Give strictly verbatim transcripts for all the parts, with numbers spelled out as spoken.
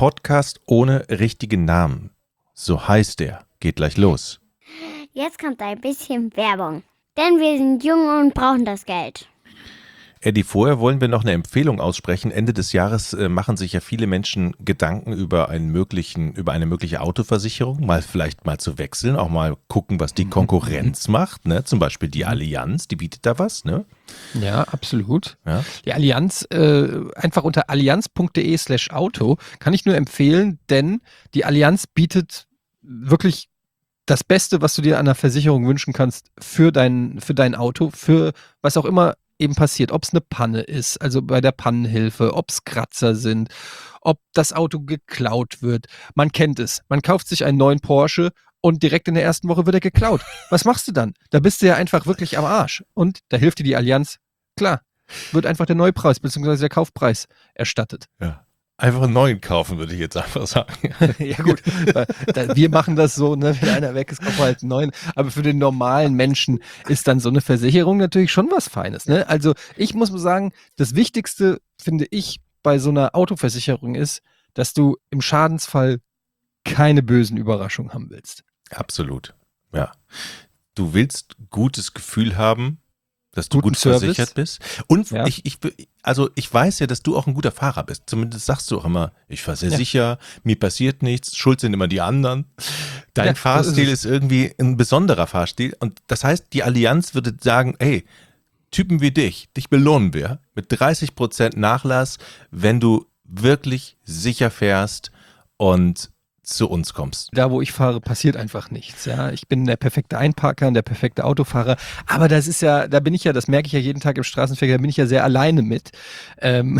Podcast ohne richtigen Namen. So heißt er. Geht gleich los. Jetzt kommt ein bisschen Werbung. Denn wir sind jung und brauchen das Geld. Eddie, vorher wollen wir noch eine Empfehlung aussprechen. Ende des Jahres äh, machen sich ja viele Menschen Gedanken über einen möglichen, über eine mögliche Autoversicherung, mal vielleicht mal zu wechseln, auch mal gucken, was die Konkurrenz mhm. macht, ne? Zum Beispiel die Allianz, die bietet da was, ne? Ja, absolut. Ja? Die Allianz, äh, einfach unter allianz.de slash Auto kann ich nur empfehlen, denn die Allianz bietet wirklich das Beste, was du dir an einer Versicherung wünschen kannst für dein, für dein Auto, für was auch immer eben passiert, ob es eine Panne ist, also bei der Pannenhilfe, ob es Kratzer sind, ob das Auto geklaut wird. Man kennt es. Man kauft sich einen neuen Porsche und direkt in der ersten Woche wird er geklaut. Was machst du dann? Da bist du ja einfach wirklich am Arsch. Und da hilft dir die Allianz. Klar, wird einfach der Neupreis bzw. der Kaufpreis erstattet. Ja. Einfach einen neuen kaufen, würde ich jetzt einfach sagen. Ja gut, wir machen das so, ne? Wenn einer weg ist, kaufen wir halt einen neuen. Aber für den normalen Menschen ist dann so eine Versicherung natürlich schon was Feines. Ne? Also ich muss mal sagen, das Wichtigste, finde ich, bei so einer Autoversicherung ist, dass du im Schadensfall keine bösen Überraschungen haben willst. Absolut, ja. Du willst gutes Gefühl haben, dass du Guten gut Service. versichert bist. Und Ja. ich, ich, also ich weiß ja, dass du auch ein guter Fahrer bist. Zumindest sagst du auch immer, ich fahre sehr ja. sicher, mir passiert nichts, schuld sind immer die anderen. Dein Ja, Fahrstil ist, ist irgendwie ein besonderer Fahrstil. Und das heißt, die Allianz würde sagen, ey, Typen wie dich, dich belohnen wir mit dreißig Prozent Nachlass, wenn du wirklich sicher fährst und zu uns kommst. Da, wo ich fahre, passiert einfach nichts. Ja, ich bin der perfekte Einparker und der perfekte Autofahrer. Aber das ist ja, da bin ich ja, das merke ich ja jeden Tag im Straßenverkehr, da bin ich ja sehr alleine mit. Ähm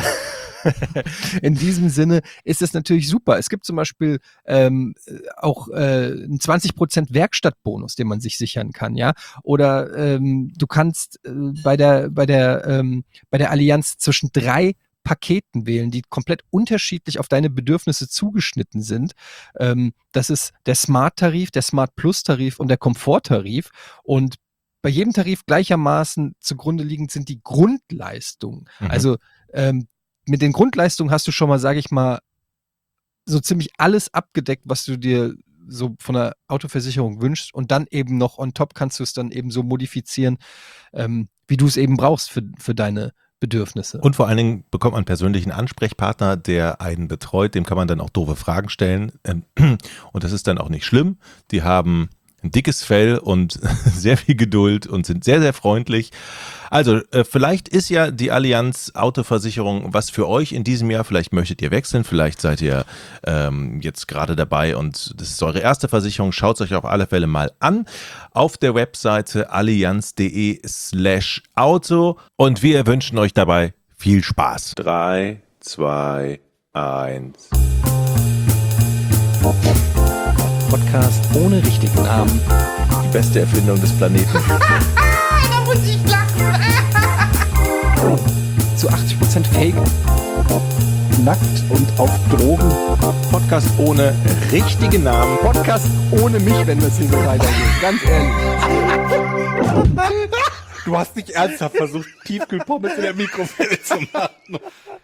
In diesem Sinne ist es natürlich super. Es gibt zum Beispiel ähm, auch äh, einen zwanzig Prozent Werkstattbonus, den man sich sichern kann, ja. Oder ähm, du kannst äh, bei der bei der ähm, bei der Allianz zwischen drei Paketen wählen, die komplett unterschiedlich auf deine Bedürfnisse zugeschnitten sind. Ähm, das ist der Smart-Tarif, der Smart-Plus-Tarif und der Komfort-Tarif. Und bei jedem Tarif gleichermaßen zugrunde liegend sind die Grundleistungen. Mhm. Also ähm, mit den Grundleistungen hast du schon mal, sage ich mal, so ziemlich alles abgedeckt, was du dir so von der Autoversicherung wünschst. Und dann eben noch on top kannst du es dann eben so modifizieren, ähm, wie du es eben brauchst für, für deine Bedürfnisse. Und vor allen Dingen bekommt man einen persönlichen Ansprechpartner, der einen betreut, dem kann man dann auch doofe Fragen stellen und das ist dann auch nicht schlimm. Die haben ein dickes Fell und sehr viel Geduld und sind sehr, sehr freundlich. Also äh, vielleicht ist ja die Allianz Autoversicherung was für euch in diesem Jahr. Vielleicht möchtet ihr wechseln, vielleicht seid ihr ähm, jetzt gerade dabei und das ist eure erste Versicherung. Schaut es euch auf alle Fälle mal an auf der Webseite allianz.de slash Auto und wir wünschen euch dabei viel Spaß. Drei, zwei, eins. Podcast ohne richtigen Namen. Die beste Erfindung des Planeten. Da muss ich lachen. Zu achtzig Prozent Fake. Nackt und auf Drogen. Podcast ohne richtigen Namen. Podcast ohne mich, wenn das hier so weitergeht. Ganz ehrlich. Du hast nicht ernsthaft versucht, Tiefkühlpommes in der Mikrowelle zu machen.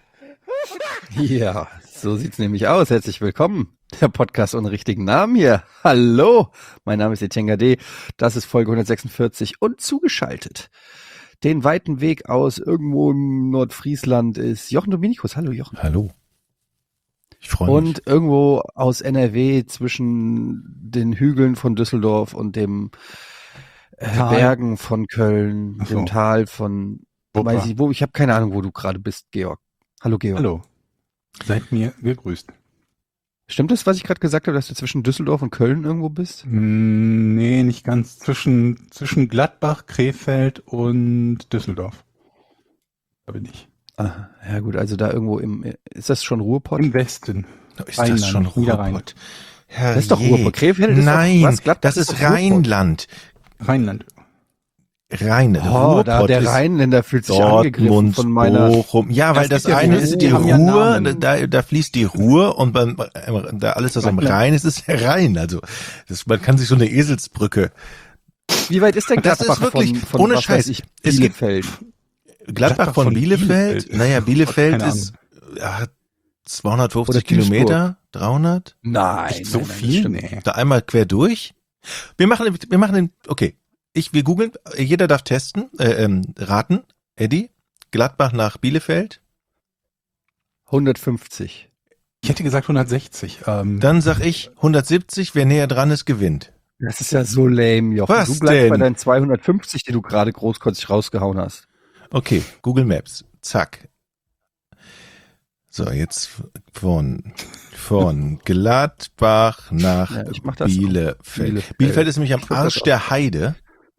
Ja, so sieht's nämlich aus. Herzlich willkommen. Der Podcast ohne richtigen Namen hier. Hallo, mein Name ist Etienne Gade. Das ist Folge hundertsechsundvierzig und zugeschaltet. Den weiten Weg aus irgendwo im Nordfriesland ist Jochen Dominikus. Hallo Jochen. Hallo. Ich freue mich. Und irgendwo aus N R W zwischen den Hügeln von Düsseldorf und dem äh, Bergen von Köln, so. dem Tal von, Wupper. weiß ich wo, ich habe keine Ahnung, wo du gerade bist, Georg. Hallo Georg. Hallo. Seid mir gegrüßt. Stimmt das, was ich gerade gesagt habe, dass du zwischen Düsseldorf und Köln irgendwo bist? Mm, nee, nicht ganz. Zwischen, zwischen Gladbach, Krefeld und Düsseldorf. Da bin ich. Ah, ja gut, also da irgendwo im, ist das schon Ruhrpott? Im Westen. Ist das schon Ruhrpott? Das ist doch Ruhrpott. Krefeld ist Nein, doch, was? Gladbach das ist, ist Rheinland. Rheinland. Rhein. Oh, da, der Rheinländer fühlt sich angegriffen von meiner... Bochum. Ja, weil das, das eine ja, ist die die haben ja Ruhr, Namen. da, da fließt die Ruhr und beim, da alles, was am Rhein ist, ist der Rhein. Also das, man kann sich so eine Eselsbrücke... Wie weit ist denn Das Gladbach ist wirklich, von, von ohne was Scheiß, weiß ich, es gibt Bielefeld? Gladbach von, von Bielefeld, Bielefeld. naja, Bielefeld Keine ist ja, zweihundertfünfzig Oder Duisburg. Kilometer? dreihundert? Nein, Nicht so nein, nein, das viel, stimmt. nee. Da einmal quer durch? Wir machen, wir machen den, okay. Ich, wir googeln, jeder darf testen, äh, ähm, raten. Eddie, Gladbach nach Bielefeld. hundertfünfzig. Ich hätte gesagt hundertsechzig. Ähm, Dann sag ich hundertsiebzig, wer näher dran ist, gewinnt. Das ist ja so lame, Jochen. Was du bleibst denn? bei deinen zweihundertfünfzig, die du gerade großkotzig rausgehauen hast. Okay, Google Maps. Zack. So, jetzt von, von Gladbach nach Ja, ich mach das Bielefeld. auch. Bielefeld. Bielefeld ist nämlich am Ich würd das Arsch auch. der Heide.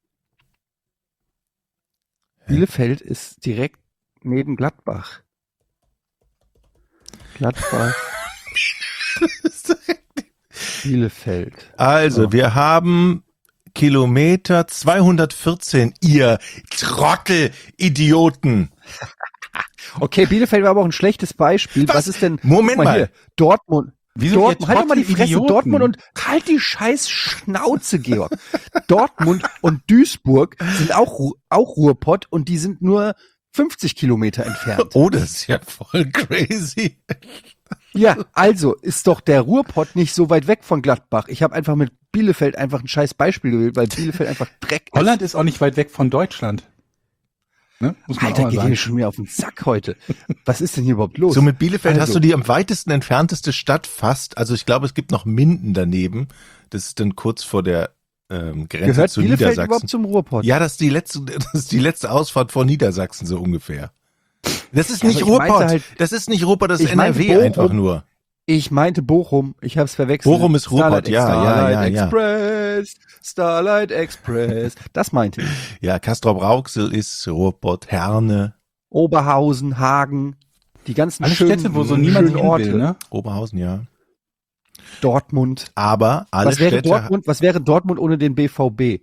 Bielefeld ist direkt neben Gladbach. Gladbach, Bielefeld. Also, So. wir haben Kilometer zweihundertvierzehn, ihr Trottel-Idioten. Okay, Bielefeld war aber auch ein schlechtes Beispiel. Was, Was? ist denn? Moment guck mal. Hier, Dortmund. Wieso Dortmund, ihr halt doch mal die Fresse, Trottel-Idioten? Dortmund und halt die scheiß Schnauze, Georg. Dortmund und Duisburg sind auch, Ru- auch Ruhrpott und die sind nur fünfzig Kilometer entfernt. Oh, das ist ja voll crazy. Ja, also ist doch der Ruhrpott nicht so weit weg von Gladbach. Ich habe einfach mit Bielefeld einfach ein scheiß Beispiel gewählt, weil Bielefeld einfach Dreck ist. Holland ist auch nicht weit weg von Deutschland. Ne? Muss man Alter, auch geht mal mir sagen. schon wieder auf den Sack heute. Was ist denn hier überhaupt los? So mit Bielefeld Also. hast du die am weitesten entfernteste Stadt fast. Also ich glaube, es gibt noch Minden daneben. Das ist dann kurz vor der ähm, Grenze Gehört zu Bielefeld Niedersachsen. überhaupt zum Ruhrpott? Ja, das ist die letzte, das ist die letzte Ausfahrt vor Niedersachsen so ungefähr. Das ist Ja, nicht aber ich meinte Ruhrpott. halt- das ist nicht Ruhrpott, das ist Ich meinte N R W Bochum. einfach nur. Ich meinte Bochum, ich habe es verwechselt. Bochum ist Ruhrpott, Starlight, ja, ja, Starlight ja, ja. Express, Starlight Express. Das meinte ich. Ja, Castrop-Rauxel ist Ruhrpott, Herne, Oberhausen, Hagen, die ganzen Alle schönen, Städte, wo so niemand schönen hin Orte. will, ne? Oberhausen, ja. Dortmund. Aber alle Was wäre Städte. Dortmund? Was wäre Dortmund ohne den B V B?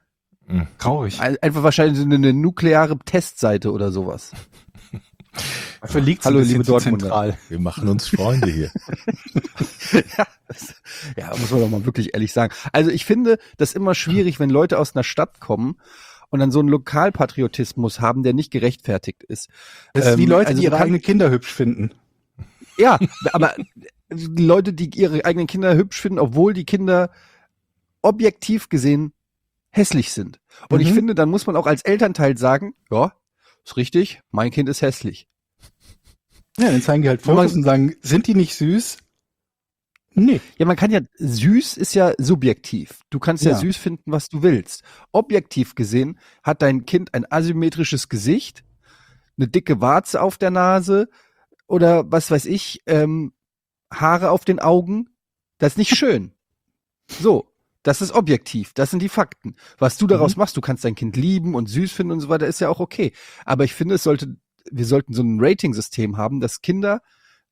Traurig. Ein- Einfach wahrscheinlich so eine, eine nukleare Testseite oder sowas. Dafür liegt Hallo, ein bisschen liebe zu Dortmunder. zentral. Wir machen uns Freunde hier. ja, das, ja, muss man doch mal wirklich ehrlich sagen. Also ich finde das immer schwierig, wenn Leute aus einer Stadt kommen und dann so einen Lokalpatriotismus haben, der nicht gerechtfertigt ist. Das ist wie Ähm, Leute, also die du ihre kannst- eigenen Kinder hübsch finden. Ja, aber die Leute, die ihre eigenen Kinder hübsch finden, obwohl die Kinder objektiv gesehen hässlich sind. Und Mhm. ich finde, dann muss man auch als Elternteil sagen, ja, ist richtig, mein Kind ist hässlich. Ja, dann zeigen die halt Wenn man- Fotos und sagen, sind die nicht süß? Nee. Ja, man kann ja, süß ist ja subjektiv. Du kannst ja, Ja. süß finden, was du willst. Objektiv gesehen hat dein Kind ein asymmetrisches Gesicht, eine dicke Warze auf der Nase oder was weiß ich, ähm, Haare auf den Augen. Das ist nicht schön. So, das ist objektiv. Das sind die Fakten. Was du daraus Mhm. machst, du kannst dein Kind lieben und süß finden und so weiter, ist ja auch okay. Aber ich finde, es sollte, wir sollten so ein Rating-System haben, dass Kinder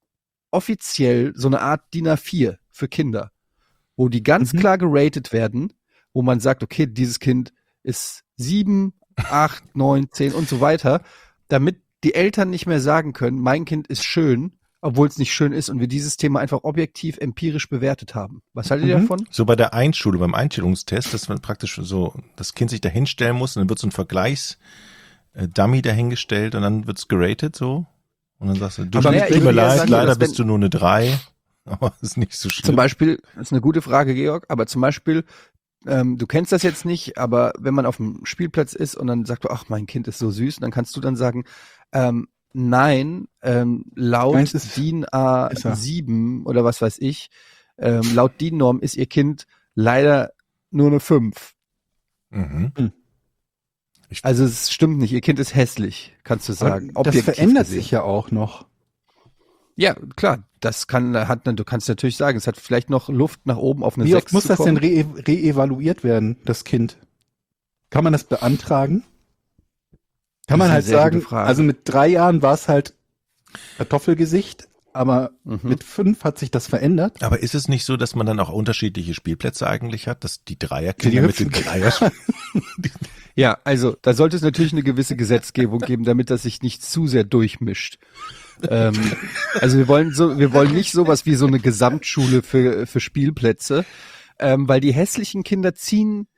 offiziell so eine Art D I N A vier für Kinder, wo die ganz Mhm. klar geratet werden, wo man sagt, okay, dieses Kind ist sieben, acht, neun, zehn und so weiter, damit die Eltern nicht mehr sagen können, mein Kind ist schön, obwohl es nicht schön ist und wir dieses Thema einfach objektiv empirisch bewertet haben. Was haltet ihr Mhm. davon? So bei der Einschulung, beim Einstellungstest, dass man praktisch so das Kind sich da hinstellen muss und dann wird so ein Vergleichs-Dummy dahingestellt und dann wird's geratet so. Und dann sagst du, du Aber tut naja, ich mir würde eher leid, sagen, leider dass wenn- bist du nur eine drei. Aber ist nicht so schlimm. Zum Beispiel, das ist eine gute Frage, Georg, aber zum Beispiel, ähm, du kennst das jetzt nicht, aber wenn man auf dem Spielplatz ist und dann sagt, ach, mein Kind ist so süß, und dann kannst du dann sagen, ähm, nein, ähm, laut Meins ist- D I N A ist er. sieben oder was weiß ich, ähm, laut D I N-Norm ist ihr Kind leider nur eine fünf. Mhm. Also es stimmt nicht, ihr Kind ist hässlich, kannst du sagen. Aber das objektiv verändert gesehen. sich ja auch noch. Ja, klar, das kann, hat, du kannst natürlich sagen, es hat vielleicht noch Luft nach oben auf eine Wie oft sechs muss zu das kommen. denn re reevaluiert werden, das Kind? Kann man das beantragen? Kann Das man ist eine halt sehr sagen, gute Frage. also mit drei Jahren war es halt Kartoffelgesicht, aber Mhm. mit fünf hat sich das verändert. Aber ist es nicht so, dass man dann auch unterschiedliche Spielplätze eigentlich hat, dass die Die Dreierkinder mit den hüpfen. Dreier Ja, also da sollte es natürlich eine gewisse Gesetzgebung geben, damit das sich nicht zu sehr durchmischt. ähm, also wir wollen so, wir wollen nicht sowas wie so eine Gesamtschule für für Spielplätze, ähm, weil die hässlichen Kinder ziehen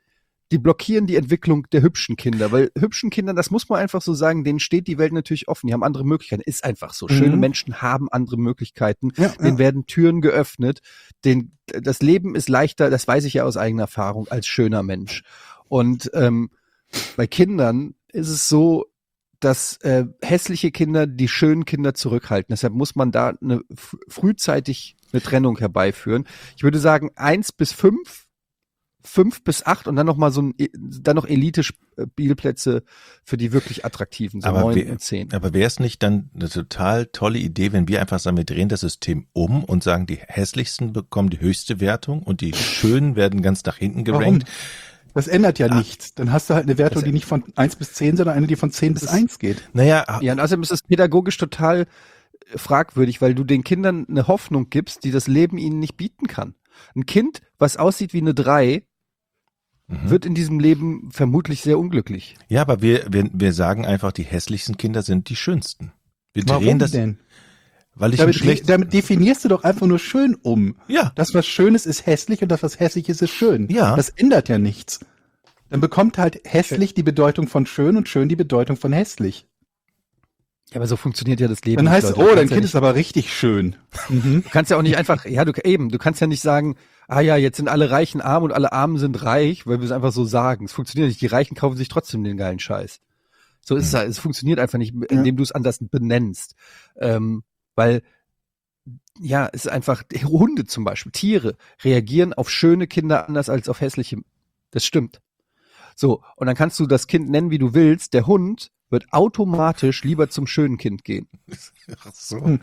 die blockieren die Entwicklung der hübschen Kinder, weil hübschen Kindern, das muss man einfach so sagen, denen steht die Welt natürlich offen, die haben andere Möglichkeiten, ist einfach so. Mhm. Schöne Menschen haben andere Möglichkeiten, Ja, denen ja. werden Türen geöffnet, den, das Leben ist leichter, das weiß ich ja aus eigener Erfahrung, als schöner Mensch. Und ähm, bei Kindern ist es so, dass äh, hässliche Kinder die schönen Kinder zurückhalten. Deshalb muss man da eine, f- frühzeitig eine Trennung herbeiführen. Ich würde sagen, eins bis fünf, fünf bis acht und dann noch mal so ein, dann noch Elite-Spielplätze für die wirklich attraktiven, so Aber neun wer- und zehn. Aber wäre es nicht dann eine total tolle Idee, wenn wir einfach sagen, wir drehen das System um und sagen, die hässlichsten bekommen die höchste Wertung und die schönen werden ganz nach hinten Warum? gerankt? Das ändert ja Ah. nichts. Dann hast du halt eine Wertung, Das- die nicht von eins bis zehn, sondern eine, die von zehn bis Das- eins geht. Naja, Ja, und außerdem ist es pädagogisch total äh, fragwürdig, weil du den Kindern eine Hoffnung gibst, die das Leben ihnen nicht bieten kann. Ein Kind, was aussieht wie eine drei, mhm. wird in diesem Leben vermutlich sehr unglücklich. ja, aber wir, wir, wir sagen einfach, die hässlichsten Kinder sind die schönsten. Wir drehen Warum das, denn? weil ich ein Damit, schlecht, damit definierst du doch einfach nur schön um. ja, Das, was Schönes, ist hässlich und das, was hässlich ist, ist schön. Ja. Das ändert ja nichts. Dann bekommt halt hässlich die Bedeutung von schön und schön die Bedeutung von hässlich. Ja, aber so funktioniert ja das Leben. Dann nicht, heißt es, Leute. oh, Du dein kannst ja Kind nicht- ist aber richtig schön. Mhm. Du kannst ja auch nicht einfach, ja, du eben, du kannst ja nicht sagen, ah ja, jetzt sind alle Reichen arm und alle Armen sind reich, weil wir es einfach so sagen. Es funktioniert nicht. Die Reichen kaufen sich trotzdem den geilen Scheiß. So ist es halt. Es funktioniert einfach nicht, indem du es anders benennst. Ähm, weil, ja, es ist einfach, Hunde zum Beispiel, Tiere reagieren auf schöne Kinder anders als auf hässliche. Das stimmt. So, und dann kannst du das Kind nennen, wie du willst. Der Hund wird automatisch lieber zum schönen Kind gehen. Ach so.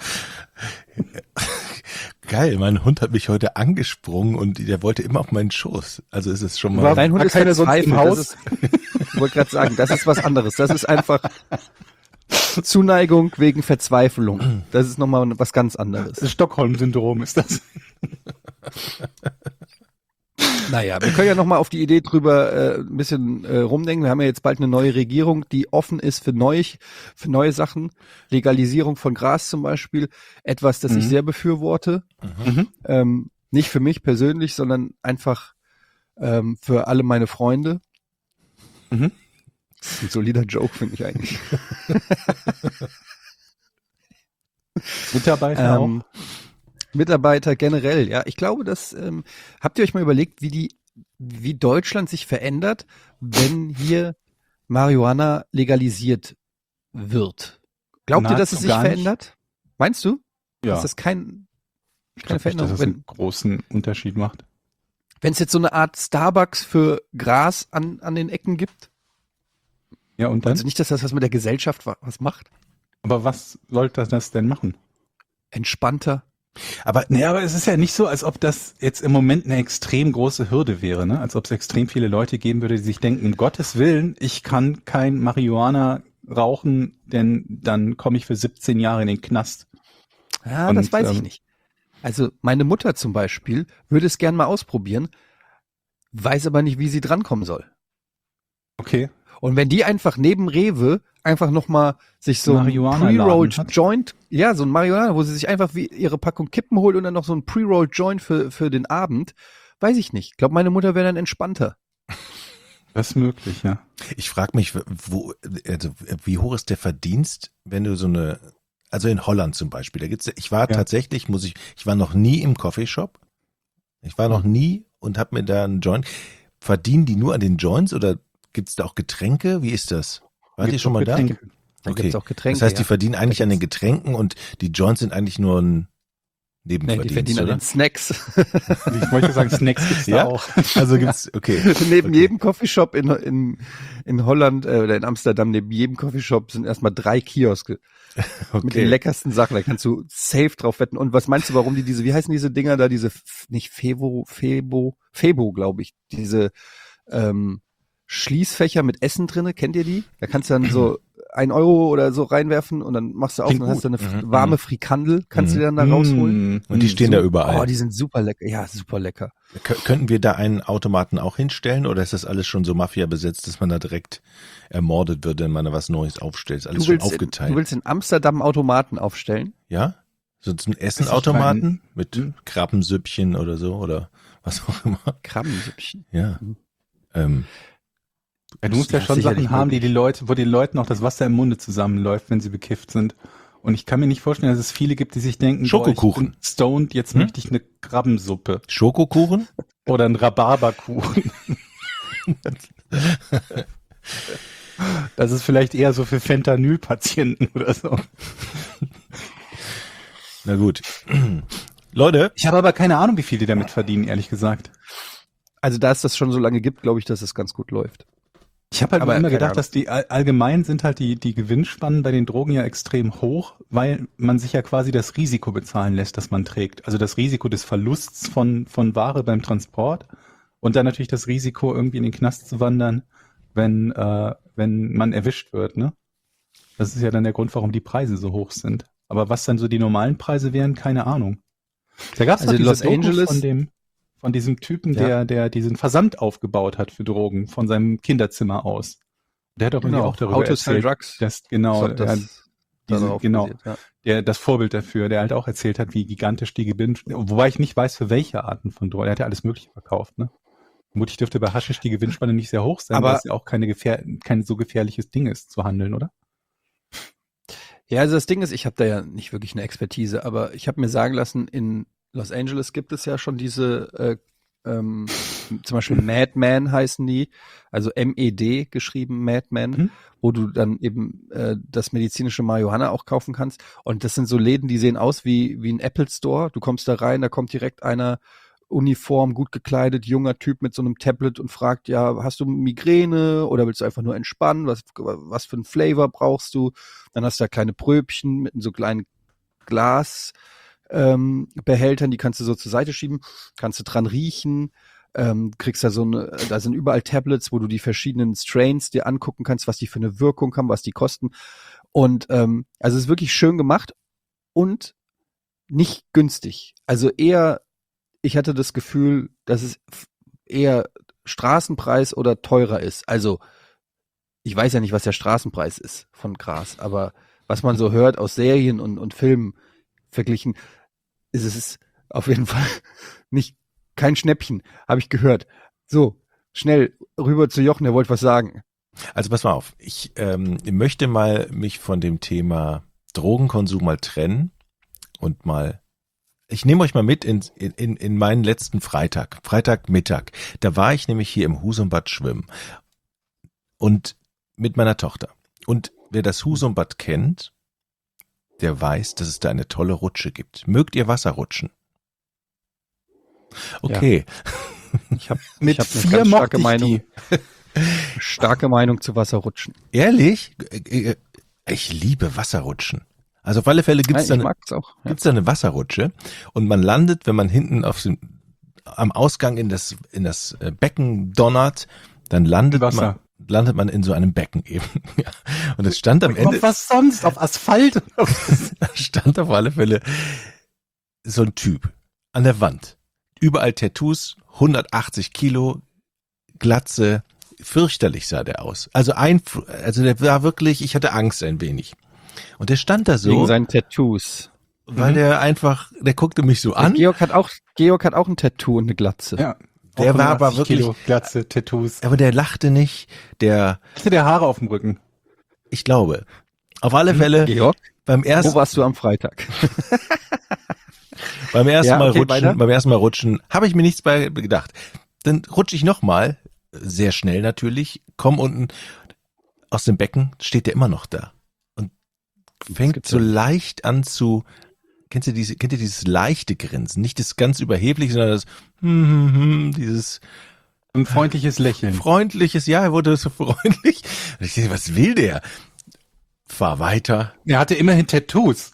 Geil, mein Hund hat mich heute angesprungen und der wollte immer auf meinen Schoß. Also ist es schon mal. War- Dein Hund war ist keiner sonst verzweifelt. im Das Haus? ist, ich wollte gerade sagen, das ist was anderes. Das ist einfach Zuneigung wegen Verzweiflung. Das ist nochmal was ganz anderes. Das Stockholm-Syndrom ist das. Naja, wir können ja nochmal auf die Idee drüber äh, ein bisschen äh, rumdenken. Wir haben ja jetzt bald eine neue Regierung, die offen ist für, neu, für neue Sachen. Legalisierung von Gras zum Beispiel. Etwas, das ich Mhm. sehr befürworte. Mhm. Ähm, nicht für mich persönlich, sondern einfach ähm, für alle meine Freunde. Mhm. Das ist ein solider Joke, finde ich eigentlich. Mitarbeiter Ähm, Mitarbeiter generell, ja. Ich glaube, dass, ähm, habt ihr euch mal überlegt, wie die, wie Deutschland sich verändert, wenn hier Marihuana legalisiert wird? Glaubt ihr, dass Nahezu es sich gar nicht. verändert? Meinst du? auch. Ja, Dass das kein, ich keine glaube nicht, dass Veränderung, das wenn, einen großen Unterschied macht. wenn es jetzt so eine Art Starbucks für Gras an, an den Ecken gibt? Ja, und dann? Also nicht, dass das was mit der Gesellschaft wa- was macht? Aber was sollte das denn machen? Entspannter? Aber Nee, aber es ist ja nicht so, als ob das jetzt im Moment eine extrem große Hürde wäre, ne? Als ob es extrem viele Leute geben würde, die sich denken, um Gottes Willen, ich kann kein Marihuana rauchen, denn dann komme ich für siebzehn Jahre in den Knast. Ja, Und, das weiß ich ähm, nicht. Also meine Mutter zum Beispiel würde es gern mal ausprobieren, weiß aber nicht, wie sie drankommen soll. Okay. Und wenn die einfach neben Rewe einfach nochmal sich so ein Marihuana-Laden Pre-Rolled hat. Joint, ja, so ein Marihuana, wo sie sich einfach wie ihre Packung Kippen holt und dann noch so ein Pre-Rolled Joint für, für den Abend, weiß ich nicht. Ich glaube, meine Mutter wäre dann entspannter. Das ist möglich, ja. ich frage mich, wo, also wie hoch ist der Verdienst, wenn du so eine, also in Holland zum Beispiel, da gibt's, ich war Ja. tatsächlich, muss ich, ich war noch nie im Coffeeshop. Ich war noch nie und habe mir da einen Joint. Verdienen die nur an den Joints oder gibt's da auch Getränke? Wie ist das? Wart ihr Gibt's schon auch mal da? Getränke. Da Okay. gibt's auch Getränke. Das heißt, die ja. verdienen eigentlich Da an den gibt's- Getränken und die Joints sind eigentlich nur ein Nee, Nebenverdienst, die verdienen an oder? den Snacks. Ich wollte sagen, Snacks gibt's Ja? da auch. Also gibt's, okay. Neben Okay. jedem Coffeeshop in, in, in Holland äh, oder in Amsterdam, neben jedem Coffeeshop sind erstmal drei Kioske mit den Okay. leckersten Sachen. Da kannst du safe drauf wetten. Und was meinst du, warum die diese, wie heißen diese Dinger da, diese, F- nicht Febo, Febo, Febo, glaube ich, diese ähm, Schließfächer mit Essen drinne, kennt ihr die? Da kannst du dann so ein Euro oder so reinwerfen und dann machst du auf Klingt und dann hast du eine f- Mhm, warme mhm. Frikandel, kannst du Mhm. dir dann da rausholen. Mm, Und die mm, stehen so- da überall. Oh, die sind super lecker. Ja, super lecker. Kö- Könnten wir da einen Automaten auch hinstellen oder ist das alles schon so Mafia besetzt, dass man da direkt ermordet wird, wenn man da was Neues aufstellt? Ist alles Du schon willst, in, aufgeteilt. du willst in Amsterdam Automaten aufstellen? Ja? So ein ich Essenautomaten mit Hm. Krabbensüppchen oder so oder was auch immer. Krabbensüppchen. Ja. Mhm. Ähm, Ja, du musst ja, Ja, schon sicherlich Sachen haben, die möglich. die Leute, wo den Leuten auch das Wasser im Munde zusammenläuft, wenn sie bekifft sind. Und ich kann mir nicht vorstellen, dass es viele gibt, die sich denken, Schokokuchen. boah, ich bin stoned, jetzt Hm? möchte ich eine Krabbensuppe Schokokuchen? oder einen Rhabarberkuchen. Das ist vielleicht eher so für Fentanyl-Patienten oder so. Na gut. Leute, Ich habe aber keine Ahnung, wie viel die damit verdienen, ehrlich gesagt. Also da es das schon so lange gibt, glaube ich, dass es ganz gut läuft. Ich habe halt Aber immer keine gedacht, Ahnung. dass die all- allgemein sind halt die, die Gewinnspannen bei den Drogen ja extrem hoch, weil man sich ja quasi das Risiko bezahlen lässt, das man trägt. Also das Risiko des Verlusts von, von Ware beim Transport und dann natürlich das Risiko, irgendwie in den Knast zu wandern, wenn, äh, wenn man erwischt wird, ne? Das ist ja dann der Grund, warum die Preise so hoch sind. Aber was dann so die normalen Preise wären, keine Ahnung. Da gab es Also doch in diese Los Doku Angeles- von dem, von diesem Typen, Ja. der, der diesen Versand aufgebaut hat für Drogen von seinem Kinderzimmer aus. Der hat doch irgendwie auch darüber How to sell erzählt, drugs. dass genau, So, das ja, diese, darauf genau, basiert, ja. der das Vorbild dafür, der halt auch erzählt hat, wie gigantisch die Gewinn, wobei ich nicht weiß, für welche Arten von Drogen. Er hat ja alles Mögliche verkauft, ne? Vermutlich dürfte bei Haschisch die Gewinnspanne nicht sehr hoch sein, Aber- weil es ja auch keine gefähr kein so gefährliches Ding ist zu handeln, oder? Ja, also das Ding ist, ich habe da ja nicht wirklich eine Expertise, aber ich habe mir sagen lassen, in Los Angeles gibt es ja schon diese, äh, ähm, zum Beispiel Madman heißen die, also M E D geschrieben, Madman, Mhm. wo du dann eben äh, das medizinische Marihuana auch kaufen kannst. Und das sind so Läden, die sehen aus wie, wie ein Apple Store. Du kommst da rein, da kommt direkt einer Uniform, gut gekleidet, junger Typ mit so einem Tablet und fragt, ja, hast du Migräne oder willst du einfach nur entspannen? Was, was für ein Flavor brauchst du? Dann hast du da kleine Pröbchen mit so kleinen Glas ähm, Behältern, die kannst du so zur Seite schieben, kannst du dran riechen, ähm, kriegst da so eine, da sind überall Tablets, wo du die verschiedenen Strains dir angucken kannst, was die für eine Wirkung haben, was die kosten. Und ähm, also es ist wirklich schön gemacht und nicht günstig. Also eher, ich hatte das Gefühl, dass es eher Straßenpreis oder teurer ist. Also ich weiß ja nicht, was der Straßenpreis ist von Gras, aber was man so hört aus Serien und, und Filmen verglichen, ist es auf jeden Fall nicht kein Schnäppchen, habe ich gehört. So, schnell rüber zu Jochen, der wollte was sagen. also pass mal auf. Ich ähm, möchte mal mich von dem Thema Drogenkonsum mal trennen und mal, ich nehme euch mal mit in, in, in meinen letzten Freitag, Freitagmittag. Da war ich nämlich hier im Husumbad schwimmen und mit meiner Tochter. Und wer das Husumbad kennt, der weiß, dass es da eine tolle Rutsche gibt. Mögt ihr Wasserrutschen? Okay. Ich habe Mit ich hab eine vier ganz mochte starke ich Meinung, die. starke Meinung zu Wasserrutschen. Ehrlich? Ich liebe Wasserrutschen. Also auf alle Fälle gibt es Nein, da, ich mag's auch. Ja. gibt's da eine Wasserrutsche und man landet, wenn man hinten auf dem, am Ausgang in das, in das Becken donnert, dann landet Wasser. man, landet man in so einem Becken eben. Ja. Und es stand am Ende, Auf was sonst? Auf Asphalt? da stand auf alle Fälle so ein Typ an der Wand. Überall Tattoos, hundertachtzig Kilo, Glatze, fürchterlich sah der aus. Also ein, also der war wirklich, ich hatte Angst ein wenig. Und der stand da Wegen so, seinen Tattoos. weil der einfach, der guckte mich so an. Georg hat auch, Georg hat auch ein Tattoo und eine Glatze. Ja. Der war aber hundertachtzig wirklich- Kilo, Glatze, Tattoos. Aber der lachte nicht, der, Hatte der Haare auf dem Rücken? ich glaube, auf alle Fälle Georg, beim wo ersten, warst du am Freitag? beim ersten Ja, Mal okay, rutschen, weiter. beim ersten Mal rutschen, habe ich mir nichts bei gedacht. Dann rutsche ich nochmal, sehr schnell natürlich, komm unten aus dem Becken, steht der immer noch da und fängt gibt's so ja nicht. leicht an zu, kennst du diese, kennt ihr dieses leichte Grinsen, nicht das ganz überhebliche, sondern das, hm, hm, hm, dieses Ein freundliches Lächeln. freundliches, ja, er wurde so freundlich. Und ich dachte, was will der? Fahr weiter. Er hatte immerhin Tattoos.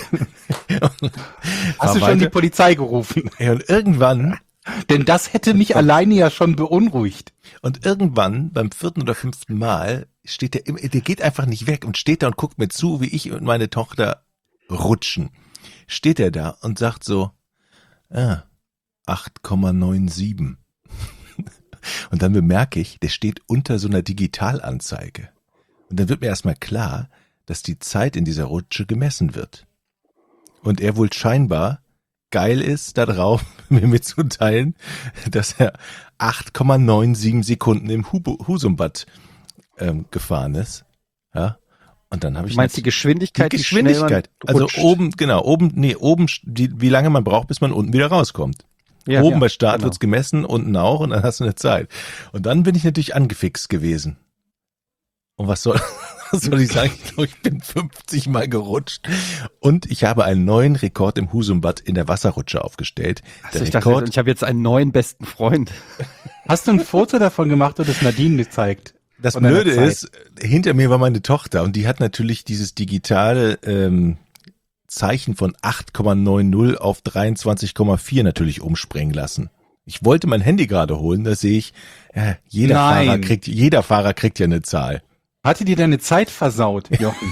Hast du Fahr schon die weiter. Polizei gerufen? Ja, und irgendwann, Denn das hätte mich alleine ja schon beunruhigt. und irgendwann, beim vierten oder fünften Mal, steht der, im- der geht einfach nicht weg und steht da und guckt mir zu, wie ich und meine Tochter rutschen. Steht er da und sagt so, ah, acht Komma siebenundneunzig. Und dann bemerke ich, der steht unter so einer Digitalanzeige. Und dann wird mir erstmal klar, dass die Zeit in dieser Rutsche gemessen wird. Und er wohl scheinbar geil ist da drauf, mir mitzuteilen, dass er acht Komma siebenundneunzig Sekunden im Hubu- Husumbat ähm, gefahren ist. Ja. Und dann habe ich Du meinst die nat- Geschwindigkeit, die wie schnell man Geschwindigkeit. Also rutscht. oben, genau, oben, nee, oben, die, wie lange man braucht, bis man unten wieder rauskommt. Ja, oben ja, bei Start genau. wird's gemessen, unten auch, und dann hast du eine Zeit. Und dann bin ich natürlich angefixt gewesen. Und was soll, was soll ich sagen? Ich glaube, ich bin fünfzig Mal gerutscht. Und ich habe einen neuen Rekord im Husumbat in der Wasserrutsche aufgestellt. Also Der ich dachte, Rekord, ich habe jetzt einen neuen besten Freund. Hast du ein Foto davon gemacht und es Nadine gezeigt? das von deiner Blöde Zeit? ist, hinter mir war meine Tochter und die hat natürlich dieses digitale ähm, Zeichen von acht Komma neunzig auf dreiundzwanzig Komma vier natürlich umspringen lassen. Ich wollte mein Handy gerade holen, da sehe ich, ja, jeder Nein. Fahrer kriegt, jeder Fahrer kriegt ja eine Zahl. Hatte dir deine Zeit versaut, Jochen?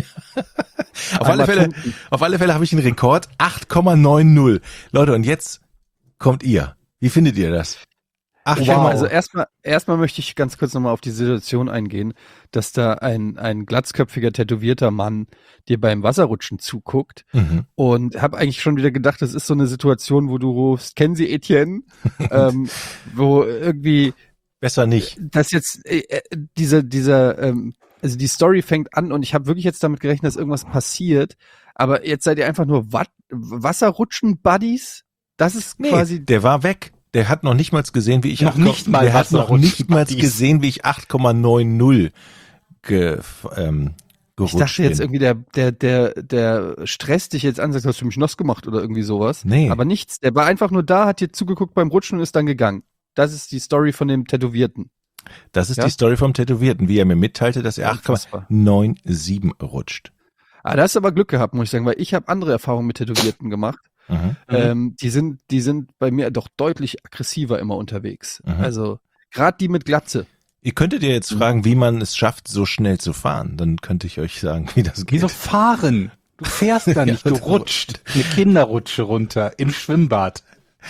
Auf alle Einmal Fälle, tunken. auf alle Fälle habe ich einen Rekord, acht Komma neunzig. Leute, und jetzt kommt ihr. Wie findet ihr das? acht, Wow. Komma- Also erstmal, erstmal möchte ich ganz kurz nochmal auf die Situation eingehen, dass da ein, ein glatzköpfiger, tätowierter Mann dir beim Wasserrutschen zuguckt Mhm. und habe eigentlich schon wieder gedacht, das ist so eine Situation, wo du rufst, kennen Sie Etienne? ähm, wo irgendwie Besser nicht. das jetzt, äh, äh, diese, dieser, ähm, also die Story fängt an und ich habe wirklich jetzt damit gerechnet, dass irgendwas passiert, aber jetzt seid ihr einfach nur Wat Wasserrutschen-Buddies? Das ist Nee, quasi der war weg. Der hat noch nicht mal gesehen, wie ich Noch acht Komma- nicht mal der hat noch Wasserrutschen- nicht mal Buddies. gesehen, wie ich acht Komma neunzig ge, ähm, gerutscht Ich dachte jetzt bin. irgendwie, der, der, der, der stresst dich jetzt an, sagt, hast du mich nass gemacht oder irgendwie sowas. Nee. Aber nichts. Der war einfach nur da, hat dir zugeguckt beim Rutschen und ist dann gegangen. Das ist die Story von dem Tätowierten. Das ist Ja? die Story vom Tätowierten, wie er mir mitteilte, dass er acht Komma Unfassbar. siebenundneunzig rutscht. Ah, da hast du aber Glück gehabt, muss ich sagen, weil ich habe andere Erfahrungen mit Tätowierten gemacht. Mhm. Ähm, die sind, die sind bei mir doch deutlich aggressiver immer unterwegs. Mhm. Also, gerade die mit Glatze. Ihr könntet ja jetzt fragen, wie man es schafft, so schnell zu fahren. Dann könnte ich euch sagen, wie das geht. Wieso fahren? Du fährst da nicht, Ja, du du rutscht eine Kinderrutsche runter im Schwimmbad.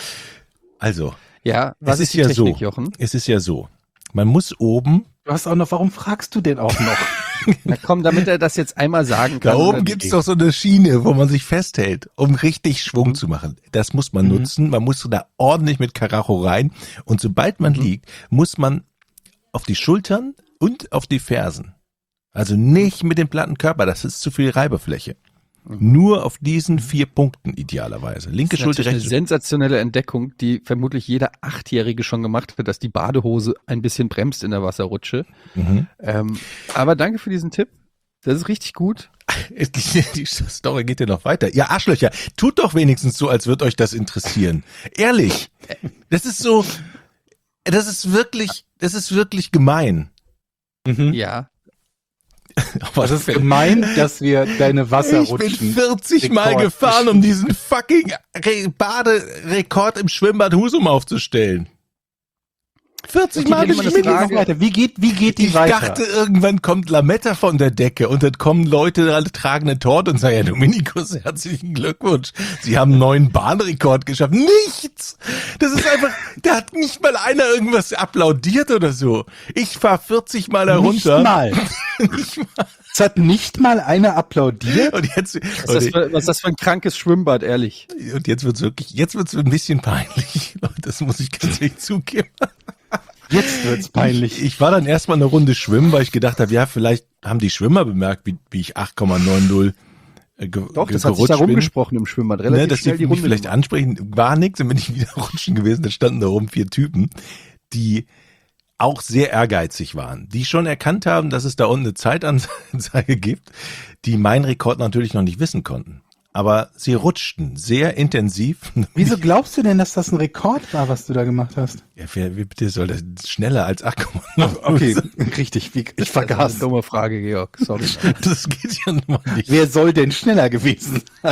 Also, Ja, was es ist ist die ja Technik, so. Jochen? Es ist ja so. Man muss oben, Du hast auch noch, warum fragst du denn auch noch? Na komm, damit er das jetzt einmal sagen kann. da oben Dann- gibt's doch so eine Schiene, wo man sich festhält, um richtig Schwung zu machen. Das muss man Mhm. nutzen. Man muss da ordentlich mit Karacho rein. Und sobald man liegt, muss man auf die Schultern und auf die Fersen. Also nicht mit dem platten Körper, das ist zu viel Reibefläche. Nur auf diesen vier Punkten idealerweise. Linke Das ist Schulter, natürlich eine rechte Schulter. sensationelle Entdeckung, die vermutlich jeder Achtjährige schon gemacht hat, dass die Badehose ein bisschen bremst in der Wasserrutsche. Mhm. Ähm, aber danke für diesen Tipp. Das ist richtig gut. Es geht- Die Story geht ja noch weiter. Ihr Arschlöcher, tut doch wenigstens so, als würde euch das interessieren. Ehrlich. Das ist so, das ist wirklich, das ist wirklich gemein. Mhm. Ja. Aber Das ist gemein, dass wir deine ich bin Wasserrutschen... vierzig Mal Rekord gefahren, um diesen fucking Re Baderekord im Schwimmbad Husum aufzustellen. vierzig Okay, Mal wenn man das geschwindet. Frage- weiter. Wie geht, wie geht die Ich weiter? dachte, irgendwann kommt Lametta von der Decke und dann kommen Leute, alle tragen eine Torte und sagen, ja, Dominikus, herzlichen Glückwunsch. Sie haben einen neuen Bahnrekord geschafft. Nichts! Das ist einfach, da hat nicht mal einer irgendwas applaudiert oder so. Ich fahr vierzig Mal Nicht herunter. mal. Nicht mal. Es hat nicht mal einer applaudiert. Und jetzt, Was ist, das für, was ist das für ein krankes Schwimmbad, ehrlich? und jetzt wird's wirklich, jetzt wird's ein bisschen peinlich. Leute, das muss ich ganz ehrlich zugeben. Jetzt wird's peinlich. Ich, ich war dann erstmal eine Runde schwimmen, weil ich gedacht habe, ja, vielleicht haben die Schwimmer bemerkt, wie, wie ich acht Komma neunzig äh, ge Doch, ge das hat sich gerutscht da bin. rumgesprochen im Schwimmbad. Relativ Ne, dass schnell die die mich Runde vielleicht gemacht. ansprechen, war nix, dann bin ich wieder rutschen gewesen, da standen da oben vier Typen, die auch sehr ehrgeizig waren, die schon erkannt haben, dass es da unten eine Zeitanzeige gibt, die meinen Rekord natürlich noch nicht wissen konnten. Aber sie rutschten sehr intensiv. Wieso glaubst du denn, dass das ein Rekord war, was du da gemacht hast? Ja, wer, wie bitte soll das schneller als acht Komma neunzig? Okay, richtig. Wie, ich Das ist vergaß. eine dumme Frage, Georg. Sorry. Das geht ja nun mal nicht. Wer soll denn schneller gewesen sein?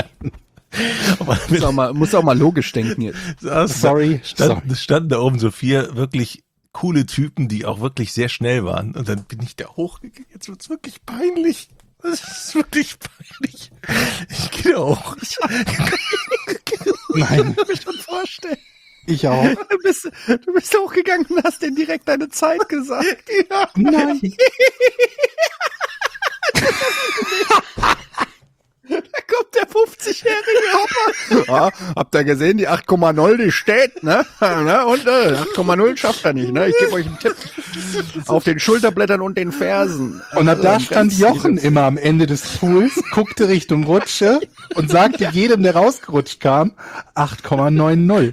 Aber muss, auch mal, muss auch mal logisch denken jetzt. saß- Sorry, Stand, sorry. standen da oben so vier wirklich coole Typen, die auch wirklich sehr schnell waren. Und dann bin ich da hochgegangen. Jetzt wird's wirklich peinlich. Das ist wirklich peinlich. Ich gehe da hoch. Nein, Ich kann mir schon vorstellen. ich auch. Du bist, du bist hochgegangen und hast denen direkt deine Zeit gesagt. Ja. Nein. Da kommt der fünfzigjährige Hopper. Ja, habt ihr gesehen, die acht Komma null, die steht, ne? Und äh, acht Komma null schafft er nicht, ne? Ich gebe euch einen Tipp. Auf den Schulterblättern und den Fersen. Und ab da Also, stand ganz Jochen dieses- immer am Ende des Pools, guckte Richtung Rutsche und sagte jedem, der rausgerutscht kam, acht Komma neunzig.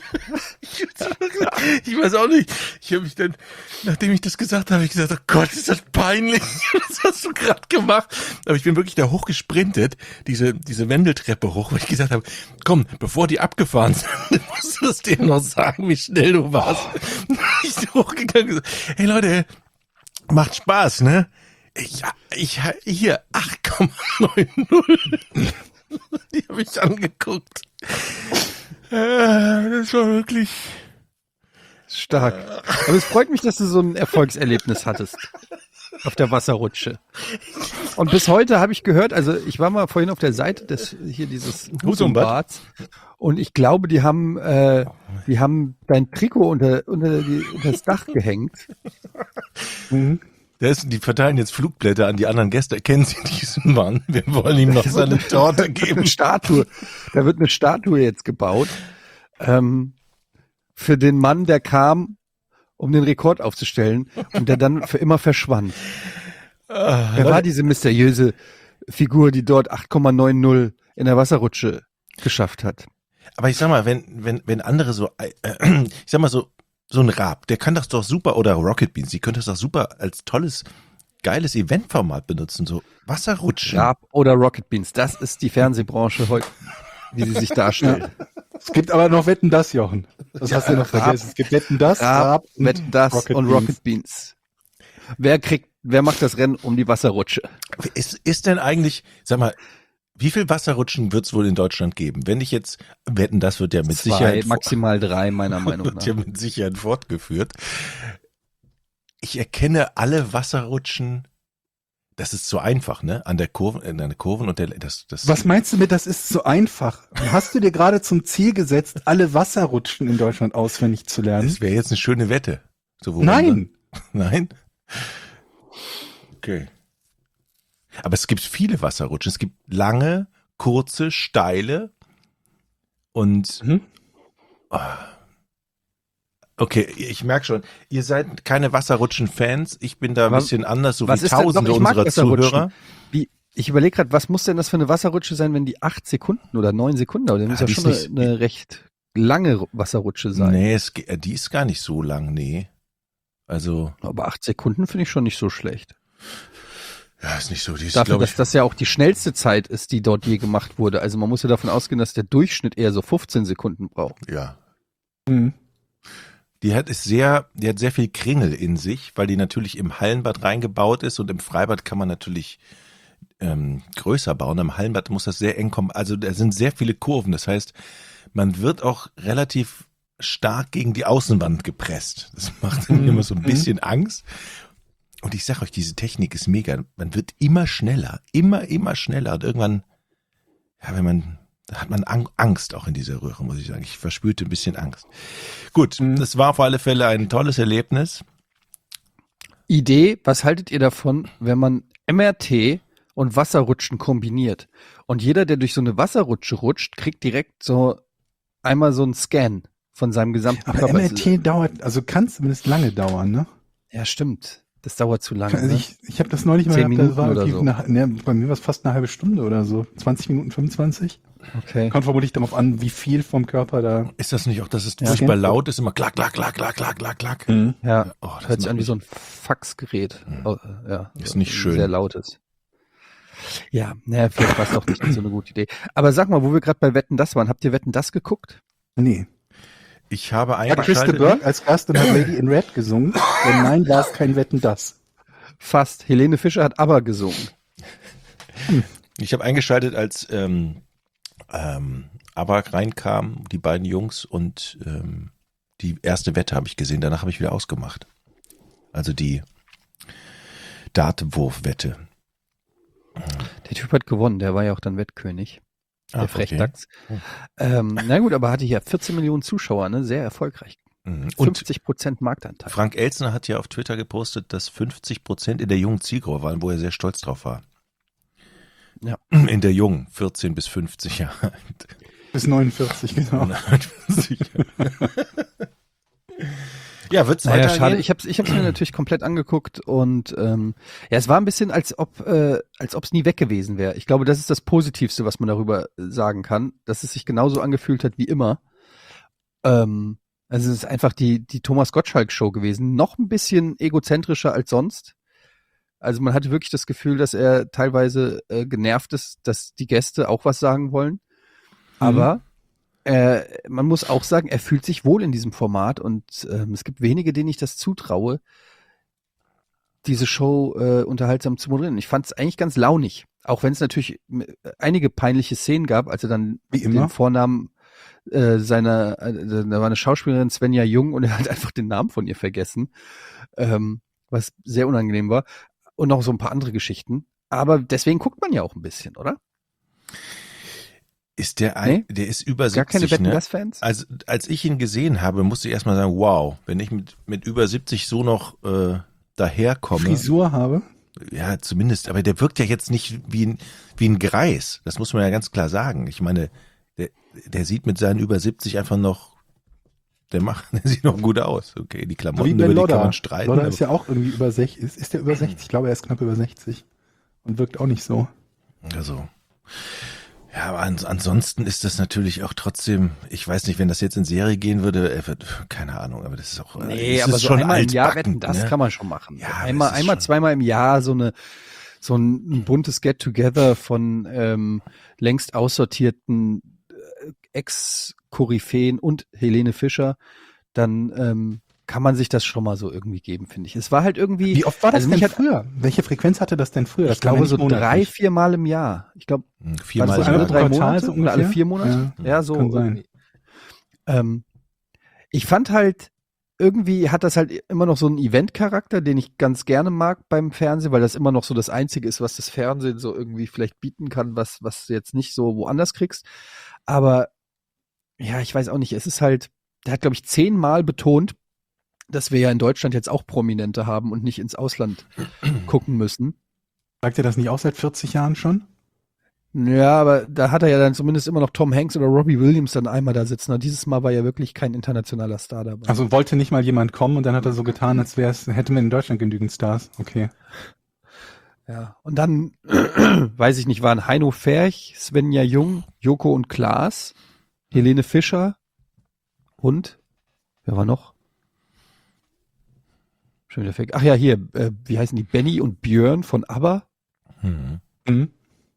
Ich weiß auch nicht. Ich habe mich dann, nachdem ich das gesagt habe, ich gesagt, oh Gott, ist das peinlich. Was hast du gerade gemacht? Aber ich bin wirklich da hochgesprintet, diese, diese Wendeltreppe hoch, weil ich gesagt habe, komm, bevor die abgefahren sind, musst du es denen noch sagen, wie schnell du warst. Ich bin hochgegangen und gesagt, hey Leute, macht Spaß, ne? Ich, ich, hier, acht Komma neunzig. Die habe ich angeguckt. Äh, Das war wirklich... Stark. Aber es freut mich, dass du so ein Erfolgserlebnis hattest. Auf der Wasserrutsche. Und bis heute habe ich gehört, also ich war mal vorhin auf der Seite des, hier dieses Husumbads und ich glaube, die haben, äh, die haben dein Trikot unter, unter, die, unter das Dach gehängt. Mhm. Der ist, die verteilen jetzt Flugblätter an die anderen Gäste. Kennen Sie diesen Mann? Wir wollen ihm noch seine Torte Da wird geben. eine Statue, da wird eine Statue jetzt gebaut. Ähm, für den Mann, der kam, um den Rekord aufzustellen und der dann für immer verschwand. Ah, Wer war diese mysteriöse Figur, die dort acht Komma neunzig in der Wasserrutsche geschafft hat? Aber ich sag mal, wenn, wenn, wenn andere so, äh, ich sag mal so, so ein Raab, der kann das doch super, oder Rocket Beans, die können das doch super als tolles, geiles Eventformat benutzen, so Wasserrutschen. Raab oder Rocket Beans, das ist die Fernsehbranche heute, wie sie sich darstellt. Es gibt aber noch Wetten, das, Jochen. Das hast du noch Raab- vergessen. Es gibt Wetten, das, Raab, und Wetten, das Rocket und Beans. Rocket Beans. Wer kriegt, wer macht das Rennen um die Wasserrutsche? Ist, ist denn eigentlich, sag mal, wie viel Wasserrutschen wird es wohl in Deutschland geben? Wenn ich jetzt, wetten, das wird ja mit Zwei, Sicherheit, maximal drei, meiner Meinung wird nach. ja mit Sicherheit fortgeführt. Ich erkenne alle Wasserrutschen, das ist so einfach, ne? An der Kurve, in der Kurven und der, das, das. Was meinst du mit, das ist so einfach? Hast du dir gerade zum Ziel gesetzt, alle Wasserrutschen in Deutschland auswendig zu lernen? Das wäre jetzt eine schöne Wette. So, wo man Nein! dann- Nein? Okay. Aber es gibt viele Wasserrutschen. Es gibt lange, kurze, steile und Mhm. okay, ich merke schon, ihr seid keine Wasserrutschen-Fans. Ich bin da ein Was- bisschen anders, so was wie ist denn- doch, tausende ich mag unserer Wasserrutschen. Zuhörer. Wie, ich überlege gerade, was muss denn das für eine Wasserrutsche sein, wenn die acht Sekunden oder neun Sekunden dauert? Das muss Ja, ja die schon ist eine, nicht- eine recht lange Wasserrutsche sein. Nee, es, ge- die ist gar nicht so lang, nee. Also, Aber acht Sekunden finde ich schon nicht so schlecht. ja, ist nicht so. Die ist, Dafür, glaube dass ich, das ja auch die schnellste Zeit ist, die dort je gemacht wurde. Also man muss ja davon ausgehen, dass der Durchschnitt eher so fünfzehn Sekunden braucht. ja. Mhm. Die hat ist sehr, die hat sehr viel Kringel in sich, weil die natürlich im Hallenbad reingebaut ist und im Freibad kann man natürlich ähm, größer bauen. Im Hallenbad muss das sehr eng kommen. Also da sind sehr viele Kurven. Das heißt, man wird auch relativ stark gegen die Außenwand gepresst. Das macht Mhm. immer so ein Mhm. bisschen Angst. Und ich sag euch, diese Technik ist mega. Man wird immer schneller, immer, immer schneller. Und irgendwann, ja, wenn man, da hat man Ang- Angst auch in dieser Röhre, muss ich sagen. Ich verspürte ein bisschen Angst. Gut, Mhm. das war auf alle Fälle ein tolles Erlebnis. Idee, was haltet ihr davon, wenn man M R T und Wasserrutschen kombiniert? Und jeder, der durch so eine Wasserrutsche rutscht, kriegt direkt so einmal so einen Scan von seinem gesamten Aber Körper. M R T dauert, also kann zumindest lange dauern, ne? Ja, stimmt. Das dauert zu lange. Also Ne? ich ich habe das neulich mal Zehn gehabt, das war Minuten irgendwie oder eine, ne, bei mir war es fast eine halbe Stunde oder so. zwanzig Minuten, fünfundzwanzig. Okay. Kommt vermutlich darauf an, wie viel vom Körper da. Ist das nicht auch, dass es Ja. furchtbar laut ist? Immer klack, klack, klack, klack, klack, klack, klack. Ja, Oh, das hört sich macht an wie mich- so ein Faxgerät. Oh, äh, ja, Ist nicht schön. Sehr lautes. Ja, naja, vielleicht war es doch nicht so eine gute Idee. Aber sag mal, wo wir gerade bei Wetten, das waren, habt ihr Wetten, das geguckt? Nee. Ich habe Hat Krista eingeschaltet. Burke als Gast und hat Lady in Red gesungen. Denn nein, war es kein Wetten, das. Fast. Helene Fischer hat aber gesungen. Ich habe eingeschaltet, als ähm, ähm, ABBA reinkam, die beiden Jungs, und ähm, die erste Wette habe ich gesehen. Danach habe ich wieder ausgemacht. Also die Dartwurf-Wette. Der Typ hat gewonnen, der war ja auch dann Wettkönig. Der Ah, okay. Frechdachs. Oh. Ähm, na gut, aber hatte hier vierzehn Millionen Zuschauer, ne? Sehr erfolgreich. Mhm. Und fünfzig Prozent Marktanteil. Frank Elzner hat ja auf Twitter gepostet, dass fünfzig Prozent in der jungen Zielgruppe waren, wo er sehr stolz drauf war. Ja. In der jungen, vierzehn bis fünfzig Jahre. Bis neunundvierzig, genau. Ja, wird's Naja, weitergehen? schade. Ich habe ich hab's mir natürlich komplett angeguckt und ähm, ja, es war ein bisschen, als ob äh, als ob es nie weg gewesen wäre. Ich glaube, das ist das Positivste, was man darüber äh, sagen kann, dass es sich genauso angefühlt hat wie immer. Ähm, also es ist einfach die die Thomas Gottschalk-Show gewesen, noch ein bisschen egozentrischer als sonst. Also man hatte wirklich das Gefühl, dass er teilweise äh, genervt ist, dass die Gäste auch was sagen wollen. Aber äh, man muss auch sagen, er fühlt sich wohl in diesem Format und ähm, es gibt wenige, denen ich das zutraue, diese Show äh, unterhaltsam zu moderieren. Ich fand es eigentlich ganz launig, auch wenn es natürlich äh, einige peinliche Szenen gab, als er dann Wie immer. den Vornamen äh, seiner, äh, da war eine Schauspielerin Svenja Jung und er hat einfach den Namen von ihr vergessen, ähm, was sehr unangenehm war und noch so ein paar andere Geschichten. Aber deswegen guckt man ja auch ein bisschen, oder? Ist der ein, Nee? der ist über Gar keine siebzig, Wetten, ne? das Fans? Also, als ich ihn gesehen habe, musste ich erstmal sagen, wow, wenn ich mit, mit über siebzig so noch äh, daherkomme. Frisur habe. Ja, zumindest, aber der wirkt ja jetzt nicht wie ein, wie ein Greis. Das muss man ja ganz klar sagen. Ich meine, der, der sieht mit seinen über siebzig einfach noch, der macht, der sieht noch gut aus. Okay, die So Klamotten, wie über Ben die kann Lodder. man streiten. Lodder aber- ist ja auch irgendwie über sechzig. Ist, ist der über sechzig? Ich glaube, er ist knapp über sechzig. Und wirkt auch nicht so. Also, ja, aber ans ansonsten ist das natürlich auch trotzdem, ich weiß nicht, wenn das jetzt in Serie gehen würde, er wird, keine Ahnung, aber das ist auch, Nee, es aber ist so schon einmal im Jahr altbacken, wetten, das ne? kann man schon machen. Ja, aber einmal, es ist einmal, schon- zweimal im Jahr so eine, so ein, ein buntes Get-Together von ähm, längst aussortierten äh, Ex-Koryphäen und Helene Fischer, dann ähm, kann man sich das schon mal so irgendwie geben, finde ich. Es war halt irgendwie, Wie oft war das also denn mich hat- früher? Welche Frequenz hatte das denn früher? ich glaube so drei, monatlich. vier Mal im Jahr. Ich glaube, Hm, war das Viermal so im alle Jahr. drei Quartal Monate so oder alle ungefähr? vier Monate? Ja, Ja, so kann sein. irgendwie. Ähm, ich fand halt, irgendwie hat das halt immer noch so einen Event-Charakter, den ich ganz gerne mag beim Fernsehen, weil das immer noch so das Einzige ist, was das Fernsehen so irgendwie vielleicht bieten kann, was, was du jetzt nicht so woanders kriegst. Aber ja, ich weiß auch nicht, es ist halt, der hat, glaube ich, zehnmal betont, dass wir ja in Deutschland jetzt auch Prominente haben und nicht ins Ausland gucken müssen. Sagt er das nicht auch seit vierzig Jahren schon? Ja, aber da hat er ja dann zumindest immer noch Tom Hanks oder Robbie Williams dann einmal da sitzen. Und dieses Mal war ja wirklich kein internationaler Star dabei. Also wollte nicht mal jemand kommen und dann hat er so getan, als wäre es, hätten wir in Deutschland genügend Stars. Okay. Ja, und dann, weiß ich nicht, waren Heino Ferch, Svenja Jung, Joko und Klaas, Helene Fischer und, wer war noch? Schon wieder weg. Ach ja, hier, äh, wie heißen die? Benny und Björn von ABBA? Hm. Mhm.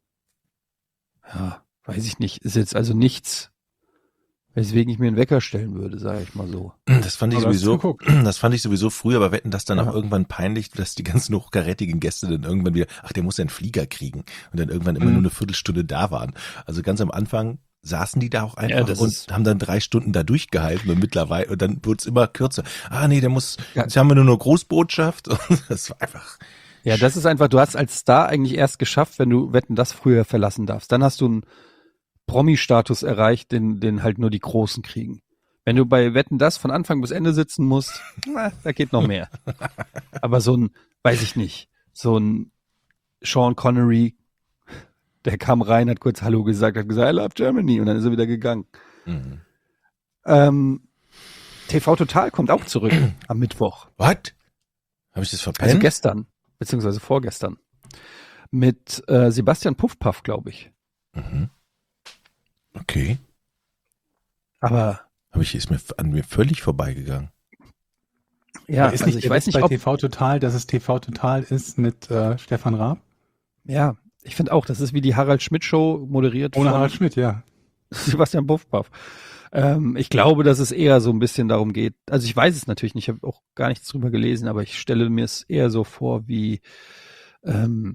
Ja, weiß ich nicht. Ist jetzt also nichts, weswegen ich mir einen Wecker stellen würde, sage ich mal so. Das fand ich Aber hast du sowieso, geguckt? das fand ich sowieso früher, aber wetten das dann Ja. auch irgendwann peinlich, dass die ganzen hochkarätigen Gäste dann irgendwann wieder, ach, der muss ja einen Flieger kriegen und dann irgendwann immer Mhm. nur eine Viertelstunde da waren. Also ganz am Anfang saßen die da auch einfach Ja, das und ist- haben dann drei Stunden da durchgehalten und mittlerweile, und dann wurde es immer kürzer. Ah, nee, der muss, Ja. jetzt haben wir nur noch Großbotschaft und das war einfach, Ja, das ist einfach, du hast als Star eigentlich erst geschafft, wenn du Wetten, das früher verlassen darfst. Dann hast du einen Promi-Status erreicht, den, den halt nur die Großen kriegen. Wenn du bei Wetten, das von Anfang bis Ende sitzen musst, na, da geht noch mehr. Aber so ein, weiß ich nicht, so ein Sean Connery, der kam rein, hat kurz Hallo gesagt, hat gesagt, I love Germany und dann ist er wieder gegangen. mhm. Ähm, T V Total kommt auch zurück am Mittwoch. What? Habe ich das verpennt? Also gestern, beziehungsweise vorgestern. Mit äh, Sebastian Puffpaff, glaube ich. Mhm. Okay. Aber Aber ich ist mir an mir völlig vorbeigegangen. ja, Aber ist also nicht ich der weiß Witz nicht, bei ob, T V Total, dass es T V Total ist mit äh, Stefan Raab? ja, ich finde auch, das ist wie die Harald Schmidt Show moderiert Ohne von Harald Schmidt, ja. Sebastian Puffpaff. Ähm, ich glaube, dass es eher so ein bisschen darum geht. Also ich weiß es natürlich nicht, ich habe auch gar nichts drüber gelesen, aber ich stelle mir es eher so vor wie ähm,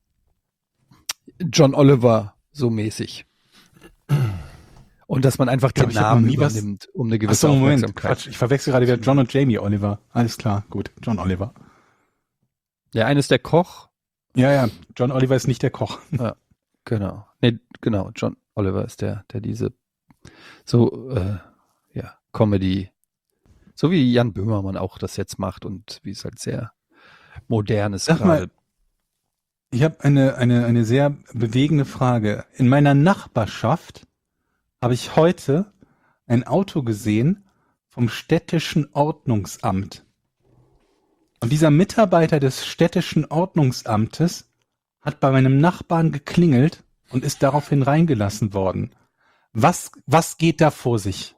John Oliver so mäßig. Und dass man einfach Ich glaub, den ich hab Namen noch nie was- übernimmt, um eine Ach gewisse so, Moment, Aufmerksamkeit. Quatsch. Ich verwechsel gerade wieder John und Jamie Oliver. Alles klar, gut. John Oliver. Der eine ist der Koch. Ja, ja. John Oliver ist nicht der Koch. Genau. Nee, genau. John Oliver ist der, der diese so, äh, ja, Comedy, so wie Jan Böhmermann auch das jetzt macht und wie es halt sehr modern ist Sag mal, gerade. Ich habe eine, eine, eine sehr bewegende Frage. In meiner Nachbarschaft habe ich heute ein Auto gesehen vom städtischen Ordnungsamt. Und dieser Mitarbeiter des städtischen Ordnungsamtes hat bei meinem Nachbarn geklingelt und ist daraufhin reingelassen worden. Was, was geht da vor sich?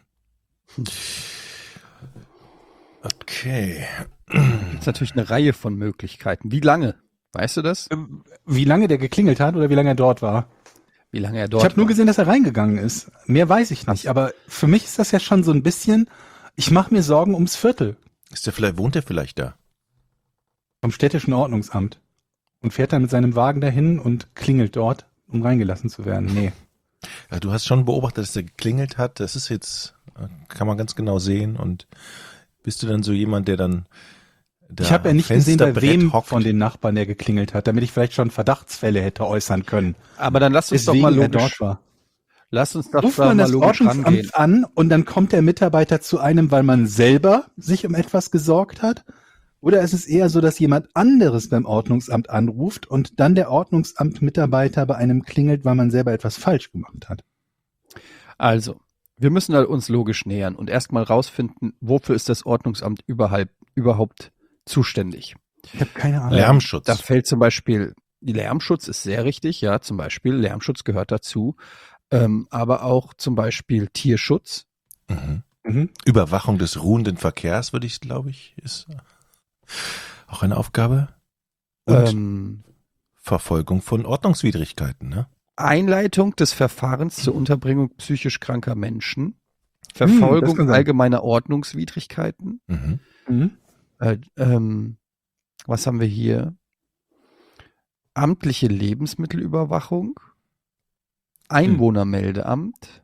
Okay. Gibt es natürlich eine Reihe von Möglichkeiten. Wie lange? Weißt du das? Wie lange der geklingelt hat oder wie lange er dort war? Wie lange er dort Ich habe nur war? gesehen, dass er reingegangen ist. Mehr weiß ich nicht. Aber für mich ist das ja schon so ein bisschen, ich mache mir Sorgen ums Viertel Ist der vielleicht, wohnt der vielleicht da? vom städtischen Ordnungsamt und fährt dann mit seinem Wagen dahin und klingelt dort, um reingelassen zu werden. Nee. Ja, du hast schon beobachtet, dass der geklingelt hat. Das ist jetzt, kann man ganz genau sehen. Und bist du dann so jemand, der dann da Ich habe ja am nicht gesehen, bei Fensterbrett wem hockt? von den Nachbarn der geklingelt hat, damit ich vielleicht schon Verdachtsfälle hätte äußern können. Aber dann lass uns Deswegen doch mal er logisch, dort war. lass uns doch Ruft da man mal das logisch rangehen. Ordnungsamt an und dann kommt der Mitarbeiter zu einem, weil man selber sich um etwas gesorgt hat? Oder ist es eher so, dass jemand anderes beim Ordnungsamt anruft und dann der Ordnungsamt-Mitarbeiter bei einem klingelt, weil man selber etwas falsch gemacht hat? Also, wir müssen halt uns logisch nähern und erstmal rausfinden, wofür ist das Ordnungsamt überhaupt, überhaupt zuständig. Ich habe keine Ahnung. Lärmschutz. Da fällt zum Beispiel, Lärmschutz ist sehr richtig, ja, zum Beispiel Lärmschutz gehört dazu, ähm, aber auch zum Beispiel Tierschutz. Mhm. Mhm. Überwachung des ruhenden Verkehrs, würde ich, glaube ich, ist auch eine Aufgabe. Und Ähm, Verfolgung von Ordnungswidrigkeiten, ne? Einleitung des Verfahrens zur Unterbringung psychisch kranker Menschen, Hm, das Verfolgung kann sein. allgemeiner Ordnungswidrigkeiten, Mhm. Mhm. äh, ähm, was haben wir hier? Amtliche Lebensmittelüberwachung, Einwohnermeldeamt.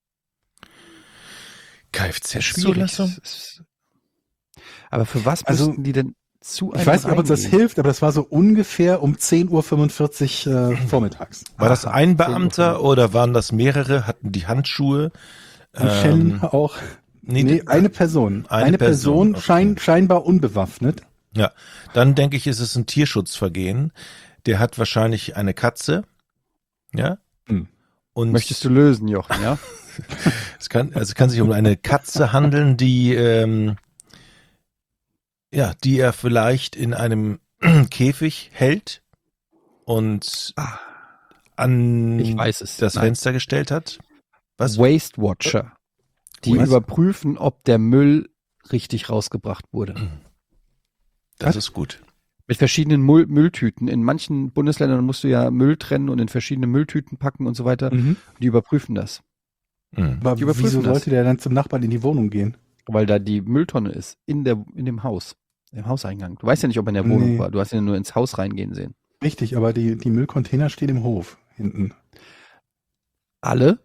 Kfz-Zulassung? Es ist- Aber für was Also, müssten die denn zu einem Ich weiß nicht, ob uns das reingehen? hilft, aber das war so ungefähr um zehn Uhr fünfundvierzig äh, vormittags. War das Aha, ein zehn Uhr Beamter oder waren das mehrere? Hatten die Handschuhe? Und Schellen Ähm, auch. nee, Nee, die- eine Person. eine Eine, Person, Person, okay. schein, scheinbar unbewaffnet. Ja, dann denke ich, ist es ein Tierschutzvergehen. Der hat wahrscheinlich eine Katze. Ja. Hm. Und Möchtest du lösen, Jochen, ja? es kann, also es kann sich um eine Katze handeln, die, ähm, ja, die er vielleicht in einem Käfig hält und Ah, an ich weiß es. das Nein. Fenster gestellt hat. Was? Waste Watcher. Die Was? überprüfen, ob der Müll richtig rausgebracht wurde. Das ist gut. Mit verschiedenen Müll Mülltüten. In manchen Bundesländern musst du ja Müll trennen und in verschiedene Mülltüten packen und so weiter. Mhm. Die überprüfen das. Mhm. Aber Die überprüfen wieso das. sollte der dann zum Nachbarn in die Wohnung gehen? Weil da die Mülltonne ist. In der, in dem Haus. Im Hauseingang. Du weißt ja nicht, ob er in der Wohnung Nee. war. Du hast ihn ja nur ins Haus reingehen sehen. Richtig, aber die, die Müllcontainer stehen im Hof hinten. Alle?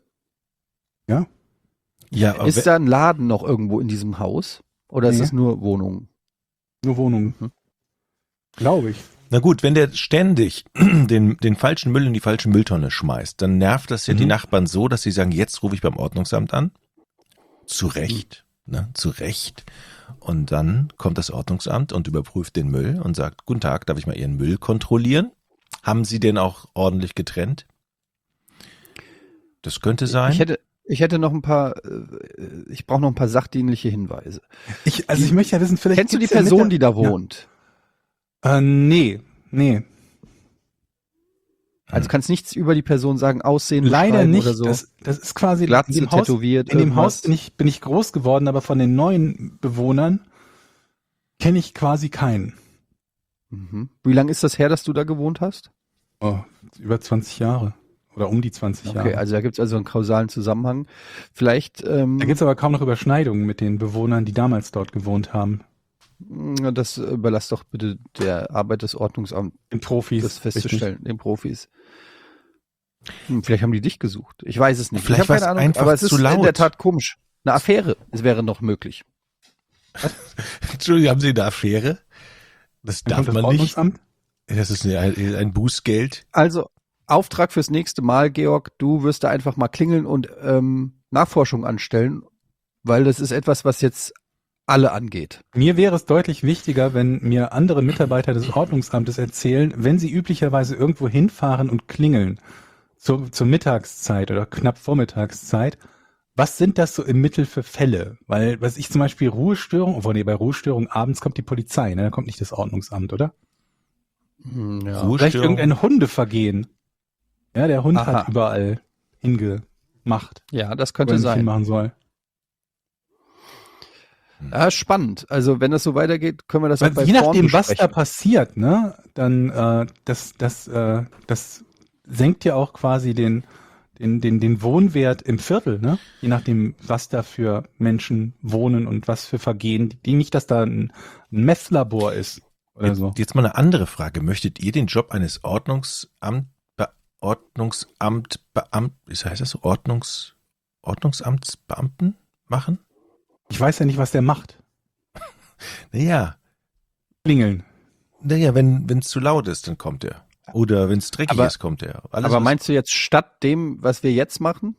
Ja, aber Ist da ein Laden noch irgendwo in diesem Haus? Oder ist Nee. es nur Wohnungen? Nur Wohnungen. Mhm. Glaube ich. na gut, wenn der ständig den, den falschen Müll in die falsche Mülltonne schmeißt, dann nervt das ja Mhm. die Nachbarn so, dass sie sagen, jetzt rufe ich beim Ordnungsamt an. Zu Recht, ne, zu Recht. Und dann kommt das Ordnungsamt und überprüft den Müll und sagt, guten Tag, darf ich mal Ihren Müll kontrollieren? Haben Sie den auch ordentlich getrennt? Das könnte sein. Ich hätte, ich hätte noch ein paar, äh, ich brauche noch ein paar sachdienliche Hinweise. Ich, also ich möchte ja wissen, vielleicht Kennst du die gibt's ja Person, mit die da wohnt? der, äh, nee, nee. Also kannst nichts über die Person sagen, Aussehen Leider beschreiben nicht. oder so. Das, das ist quasi Glatze, in dem Haus, tätowiert, in dem irgendwas. Haus bin ich, bin ich groß geworden, aber von den neuen Bewohnern kenne ich quasi keinen. Mhm. Wie lange ist das her, dass du da gewohnt hast? Oh, über zwanzig Jahre. Oder um die zwanzig Okay, Jahre. also da gibt es also einen kausalen Zusammenhang. Vielleicht, ähm, Da gibt es aber kaum noch Überschneidungen mit den Bewohnern, die damals dort gewohnt haben. mh, das überlass doch bitte der Arbeit des Ordnungsamts, Den Profis. das festzustellen, den Profis. Hm, vielleicht haben die dich gesucht. Ich weiß es nicht. Vielleicht ich habe keine war's Ahnung, einfach aber es ist zu in laut. der Tat komisch. Eine Affäre, es wäre noch möglich. Entschuldigung, haben Sie eine Affäre? Das Dann darf kommt das man nicht. Ordnungsamt. Das ist ein, ein Bußgeld. Also, Auftrag fürs nächste Mal, Georg, du wirst da einfach mal klingeln und ähm, Nachforschung anstellen, weil das ist etwas, was jetzt alle angeht. Mir wäre es deutlich wichtiger, wenn mir andere Mitarbeiter des Ordnungsamtes erzählen, wenn sie üblicherweise irgendwo hinfahren und klingeln, zur, zur Mittagszeit oder knapp Vormittagszeit, was sind das so im Mittel für Fälle? Weil, was ich zum Beispiel Ruhestörung, obwohl nee, bei Ruhestörung abends kommt die Polizei, ne? Da kommt nicht das Ordnungsamt, oder? Hm, ja. Vielleicht irgendein Hundevergehen. Ja, der Hund Aha. hat überall hingemacht, ja, das wo könnte er nicht sein. hinmachen soll. Ja, spannend. Also wenn das so weitergeht, können wir das auch Weil bei je Form nachdem, was da besprechen. passiert, ne, dann äh, das, das, äh, das senkt ja auch quasi den, den, den, den Wohnwert im Viertel, ne? Je nachdem, was da für Menschen wohnen und was für Vergehen, die nicht, dass da ein, ein Messlabor ist oder Jetzt, so. jetzt mal eine andere Frage. Möchtet ihr den Job eines Ordnungsamt, Be Ordnungsamt, Beamt, wie heißt das so? Ordnungs, Ordnungsamtsbeamten machen? Ich weiß ja nicht, was der macht. Naja, Klingeln. naja, wenn es zu laut ist, dann kommt er. Oder wenn es dreckig Aber- ist, kommt er. Alles, Aber was- meinst du jetzt statt dem, was wir jetzt machen?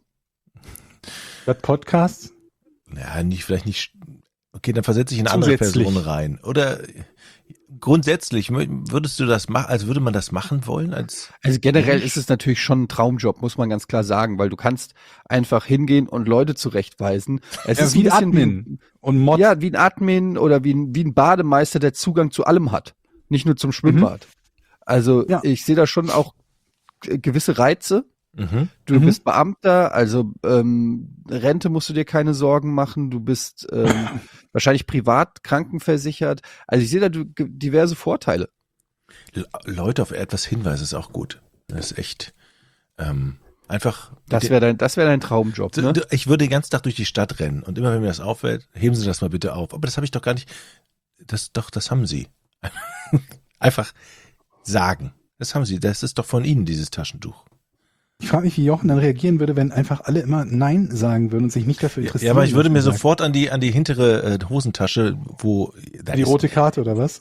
Das Podcast? Ja, nicht, vielleicht nicht. Okay, dann versetze ich eine andere Zusätzlich. Person rein. Oder grundsätzlich, mö- würdest du das machen, also würde man das machen wollen? Als Also generell Mensch? ist es natürlich schon ein Traumjob, muss man ganz klar sagen, weil du kannst einfach hingehen und Leute zurechtweisen. Es Ja, ist wie ein bisschen Admin und Mod. Wie, ja, wie ein Admin oder wie ein, wie ein Bademeister, der Zugang zu allem hat. Nicht nur zum Schwimmbad. Also Ja. ich sehe da schon auch g- gewisse Reize. Mhm. Du Mhm. bist Beamter, also ähm, Rente musst du dir keine Sorgen machen. Du bist ähm, wahrscheinlich privat krankenversichert. Also ich sehe da du- ge- diverse Vorteile. Le- Leute auf etwas hinweisen ist auch gut. Das ist echt ähm, einfach. Das wäre dein, das wäre dein Traumjob. Ne? Ich würde den ganzen Tag durch die Stadt rennen und immer wenn mir das auffällt, heben Sie das mal bitte auf. Aber das habe ich doch gar nicht. Das doch, das haben Sie. Einfach sagen. Das haben Sie. Das ist doch von Ihnen, dieses Taschentuch. Ich frage mich, wie Jochen dann reagieren würde, wenn einfach alle immer Nein sagen würden und sich nicht dafür interessieren. Ja, aber ich würde was mir man sagt. sofort an die an die hintere äh, Hosentasche, wo da Die ist- rote Karte oder was?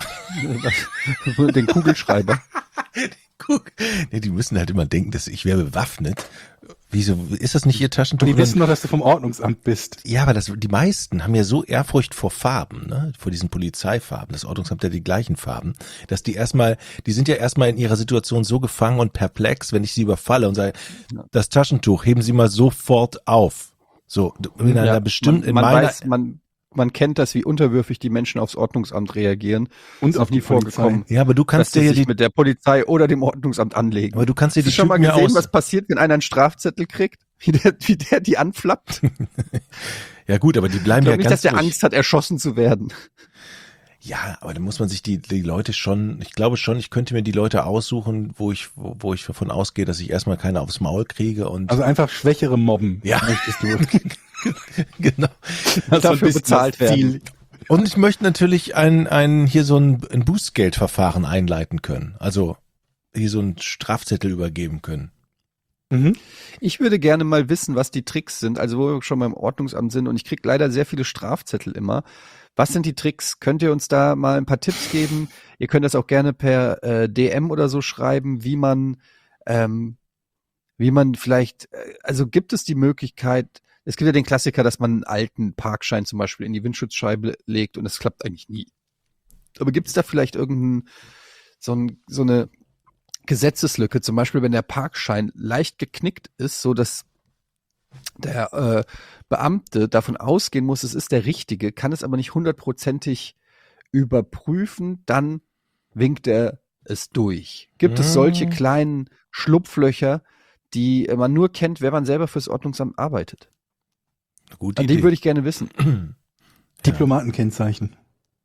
Den Kugelschreiber. Guck. Nee, die müssen halt immer denken, dass ich wäre bewaffnet. Wieso ist das nicht ihr Taschentuch? Die wissen doch, dass du vom Ordnungsamt bist. Ja, aber das, die meisten haben ja so Ehrfurcht vor Farben, ne? Vor diesen Polizeifarben. Das Ordnungsamt hat ja die gleichen Farben, dass die erstmal, die sind ja erstmal in ihrer Situation so gefangen und perplex, wenn ich sie überfalle und sage, das Taschentuch heben Sie mal sofort auf. So, in einer Ja, bestimmten, man, in man meiner, weiß, man, man kennt das, wie unterwürfig die Menschen aufs Ordnungsamt reagieren. Und Ist auf noch nie die Polizei. vorgekommen, ja, aber du dass kannst sie dir ja sich die, mit der Polizei oder dem Ordnungsamt anlegen. aber du kannst dir Hast die du schon mal Typen ja gesehen, aus, was passiert, wenn einer einen Strafzettel kriegt? Wie der, wie der die anflappt? ja gut, aber die Ich bleiben ja glaube nicht, ganz dass der ruhig. Angst hat, erschossen zu werden. Ja, aber da muss man sich die, die Leute schon, ich glaube schon, ich könnte mir die Leute aussuchen, wo ich, wo, wo ich davon ausgehe, dass ich erstmal keine aufs Maul kriege und Also einfach schwächere Mobben. Ja. Möchtest du. genau. Das Dafür bezahlt werden. Und ich möchte natürlich ein, ein hier so ein, ein Bußgeldverfahren einleiten können. Also hier so einen Strafzettel übergeben können. Mhm. Ich würde gerne mal wissen, was die Tricks sind, also wo wir schon beim Ordnungsamt sind und ich kriege leider sehr viele Strafzettel immer. Was sind die Tricks? Könnt ihr uns da mal ein paar Tipps geben? Ihr könnt das auch gerne per äh, D M oder so schreiben, wie man, ähm, wie man vielleicht, äh, also gibt es die Möglichkeit, es gibt ja den Klassiker, dass man einen alten Parkschein zum Beispiel in die Windschutzscheibe legt und es klappt eigentlich nie. Aber gibt es da vielleicht irgendein, so, ein, so eine Gesetzeslücke, zum Beispiel wenn der Parkschein leicht geknickt ist, so dass der äh, Beamte davon ausgehen muss, es ist der richtige, kann es aber nicht hundertprozentig überprüfen, dann winkt er es durch. Gibt es solche Mm. kleinen Schlupflöcher, die äh, man nur kennt, wenn man selber fürs Ordnungsamt arbeitet? Gute An die Idee. würde ich gerne wissen. Diplomatenkennzeichen.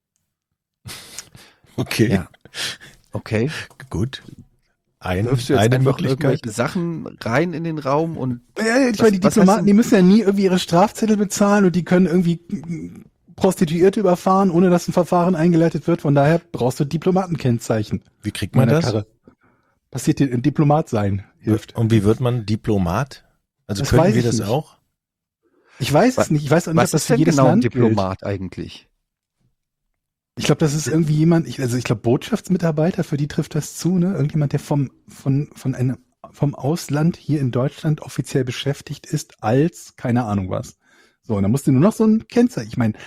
Okay, Ja. Okay. gut. Ein, Wirfst du jetzt eine einfach Möglichkeit. irgendwelche Sachen rein in den Raum und Ja, ich Was- meine, die was heißt Diplomaten, denn- die müssen ja nie irgendwie ihre Strafzettel bezahlen und die können irgendwie mm, Prostituierte überfahren, ohne dass ein Verfahren eingeleitet wird. Von daher brauchst du Diplomatenkennzeichen. Wie kriegt man Meiner das? Karre. Passiert dir, ein Diplomat sein hilft. Und wie wird man Diplomat? Also Das könnten weiß wir ich das nicht. auch? Ich weiß Was- es nicht. Ich weiß auch nicht, was ob das ist für denn jedes genau ein Land gilt. Diplomat eigentlich? Ich glaube, das ist irgendwie jemand, ich, also ich glaube Botschaftsmitarbeiter, für die trifft das zu, ne? Irgendjemand, der vom, von, von einem, vom Ausland hier in Deutschland offiziell beschäftigt ist als, keine Ahnung was. So, und dann musst du nur noch so ein Kennzeichen. Ich meine,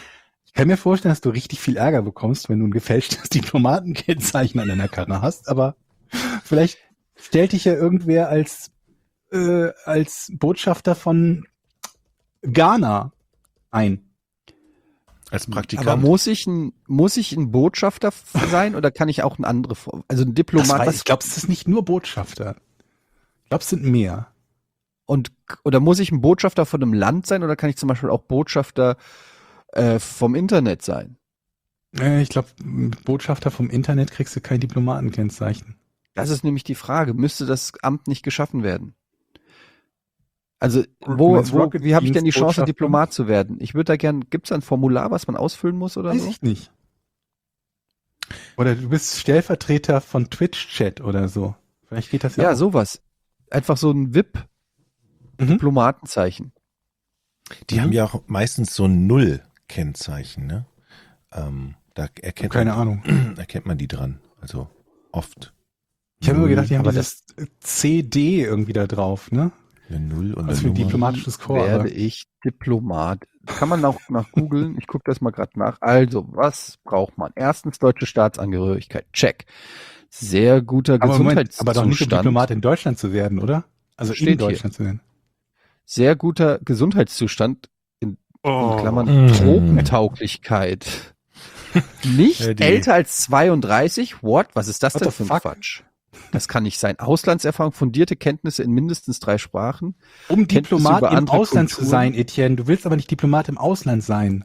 Ich kann mir vorstellen, dass du richtig viel Ärger bekommst, wenn du ein gefälschtes Diplomatenkennzeichen an deiner Karre hast, aber vielleicht stellt dich ja irgendwer als, äh, als Botschafter von Ghana ein. Als Praktikant. Aber muss ich ein, muss ich ein Botschafter f- sein oder kann ich auch ein andere, Form- also ein Das Diplomat, weiß, was, ich glaube, es ist nicht nur Botschafter. Ich glaube, es sind mehr. und, oder muss ich ein Botschafter von einem Land sein oder kann ich zum Beispiel auch Botschafter äh, vom Internet sein? Äh, Ich glaube, mit Botschafter vom Internet kriegst du kein Diplomatenkennzeichen. Das ist nämlich die Frage. Müsste das Amt nicht geschaffen werden? Also, wo, meinst wo, Rocket wie habe ich denn die Chance, Dienstbotschafter? Diplomat zu werden? Ich würde da gern, gibt es ein Formular, was man ausfüllen muss oder Weiß so? ich nicht. Oder du bist Stellvertreter von Twitch-Chat oder so. Vielleicht geht das ja, Ja, auch. sowas. Einfach so ein V I Mhm. P-Diplomatenzeichen. Die haben ja auch meistens so ein Null-Kennzeichen, ne? Ähm, da erkennt Keine man, Ahnung. erkennt man die dran. Also oft. Ich habe immer Null, gedacht, die haben aber dieses C D irgendwie da drauf, ne? Eine Null und Was eine für ein Nummer. diplomatisches Korps. Werde aber- ich Diplomat. Kann man auch nach googeln. Ich gucke das mal gerade nach. Also, was braucht man? Erstens deutsche Staatsangehörigkeit. Check. Sehr guter Aber, Moment, Gesundheitszustand. aber doch nicht um Diplomat in Deutschland zu werden, oder? Also Steht in hier. Deutschland zu werden. Sehr guter Gesundheitszustand. In, in Klammern Mm. Tropentauglichkeit. Nicht Ja, die- älter als zweiunddreißig. What? Was ist das What denn the für ein fuck? Quatsch? Das kann nicht sein. Auslandserfahrung, fundierte Kenntnisse in mindestens drei Sprachen. Um Kenntnisse Diplomat über im andere Ausland zu Kulturen. sein, Etienne. Du willst aber nicht Diplomat im Ausland sein.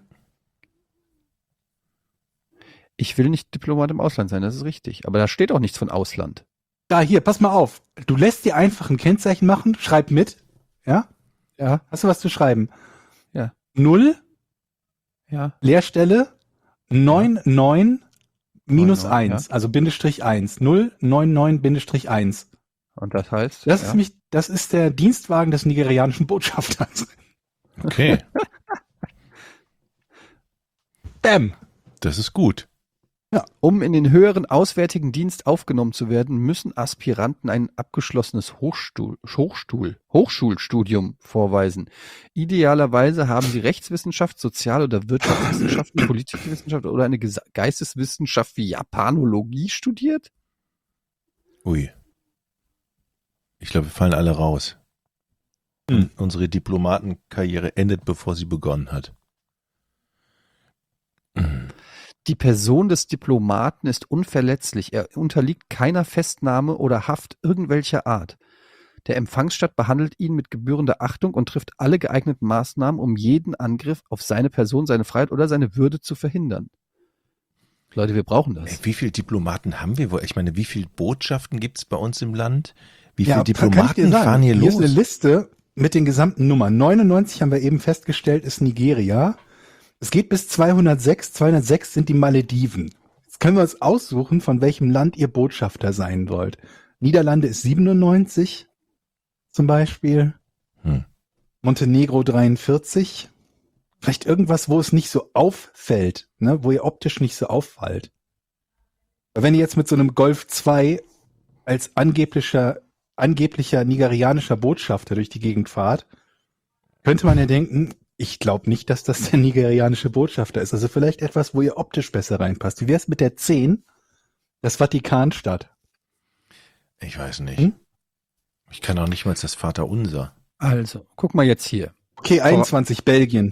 Ich will nicht Diplomat im Ausland sein, das ist richtig. Aber da steht auch nichts von Ausland. Da, hier, pass mal auf. Du lässt dir einfach ein Kennzeichen machen, schreib mit. Ja? Ja, Hast du was zu schreiben? Ja. Null, ja. Leerstelle, neun neun minus neun neun, eins, also Bindestrich eins. null neun neun Bindestrich eins. Und das heißt? Das ja. ist mich, das ist der Dienstwagen des nigerianischen Botschafters. Okay, Bam. das ist gut. Um in den höheren Auswärtigen Dienst aufgenommen zu werden, müssen Aspiranten ein abgeschlossenes Hochstuhl, Hochstuhl, Hochschulstudium vorweisen. Idealerweise haben sie Rechtswissenschaft, Sozial- oder Wirtschaftswissenschaften, Politikwissenschaft oder eine Gesa- Geisteswissenschaft wie Japanologie studiert? Ui. Ich glaube, wir fallen alle raus. Hm. Unsere Diplomatenkarriere endet, bevor sie begonnen hat. Hm. Die Person des Diplomaten ist unverletzlich. Er unterliegt keiner Festnahme oder Haft irgendwelcher Art. Der Empfangsstaat behandelt ihn mit gebührender Achtung und trifft alle geeigneten Maßnahmen, um jeden Angriff auf seine Person, seine Freiheit oder seine Würde zu verhindern. Leute, wir brauchen Ey, das. wie viele Diplomaten haben wir wohl? Ich meine, wie viele Botschaften gibt es bei uns im Land? Wie Ja, viele kann ich dir Diplomaten sagen. fahren hier Hier ist eine los? Liste mit den gesamten Nummern. neunundneunzig haben wir eben festgestellt, ist Nigeria. Es geht bis zweihundertsechs. zweihundertsechs sind die Malediven. Jetzt können wir uns aussuchen, von welchem Land ihr Botschafter sein wollt. Niederlande ist siebenundneunzig zum Beispiel. Hm. Montenegro dreiundvierzig. Vielleicht irgendwas, wo es nicht so auffällt, ne? Wo ihr optisch nicht so auffällt. Weil wenn ihr jetzt mit so einem Golf zwei als angeblicher, angeblicher nigerianischer Botschafter durch die Gegend fahrt, könnte man ja denken, ich glaube nicht, dass das der nigerianische Botschafter ist. Also vielleicht etwas, wo ihr optisch besser reinpasst. Wie wär's mit der zehn? Das Vatikanstadt. Ich weiß nicht. Hm? Ich kann auch nicht mal das Vaterunser. Also, guck mal jetzt hier. Okay, einundzwanzig, Belgien.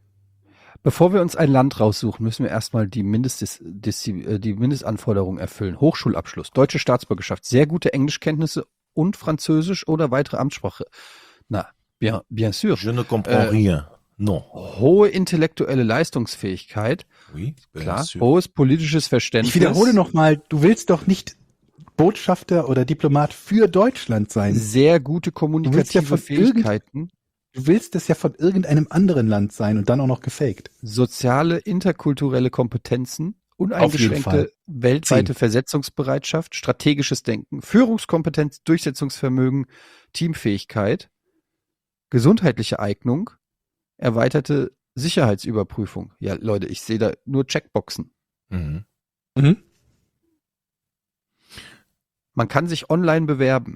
Bevor wir uns ein Land raussuchen, müssen wir erstmal die, Mindestes, dis, äh, die Mindestanforderungen erfüllen. Hochschulabschluss, deutsche Staatsbürgerschaft, sehr gute Englischkenntnisse und Französisch oder weitere Amtssprache. Na, bien, bien sûr. Je ne comprends Äh, rien. Non. Hohe intellektuelle Leistungsfähigkeit, Oui, bien klar, sûr. hohes politisches Verständnis. Ich wiederhole nochmal, du willst doch nicht Botschafter oder Diplomat für Deutschland sein. Sehr gute Du willst ja kommunikative von Fähigkeiten, Du willst es ja von irgendeinem anderen Land sein und dann auch noch gefaked. soziale, interkulturelle Kompetenzen, Fall. uneingeschränkte weltweite Zehn. Versetzungsbereitschaft, strategisches Denken, Führungskompetenz, Durchsetzungsvermögen, Teamfähigkeit, gesundheitliche Eignung, erweiterte Sicherheitsüberprüfung. Ja, Leute, ich sehe da nur Checkboxen. Mhm. Mhm. Man kann sich online bewerben.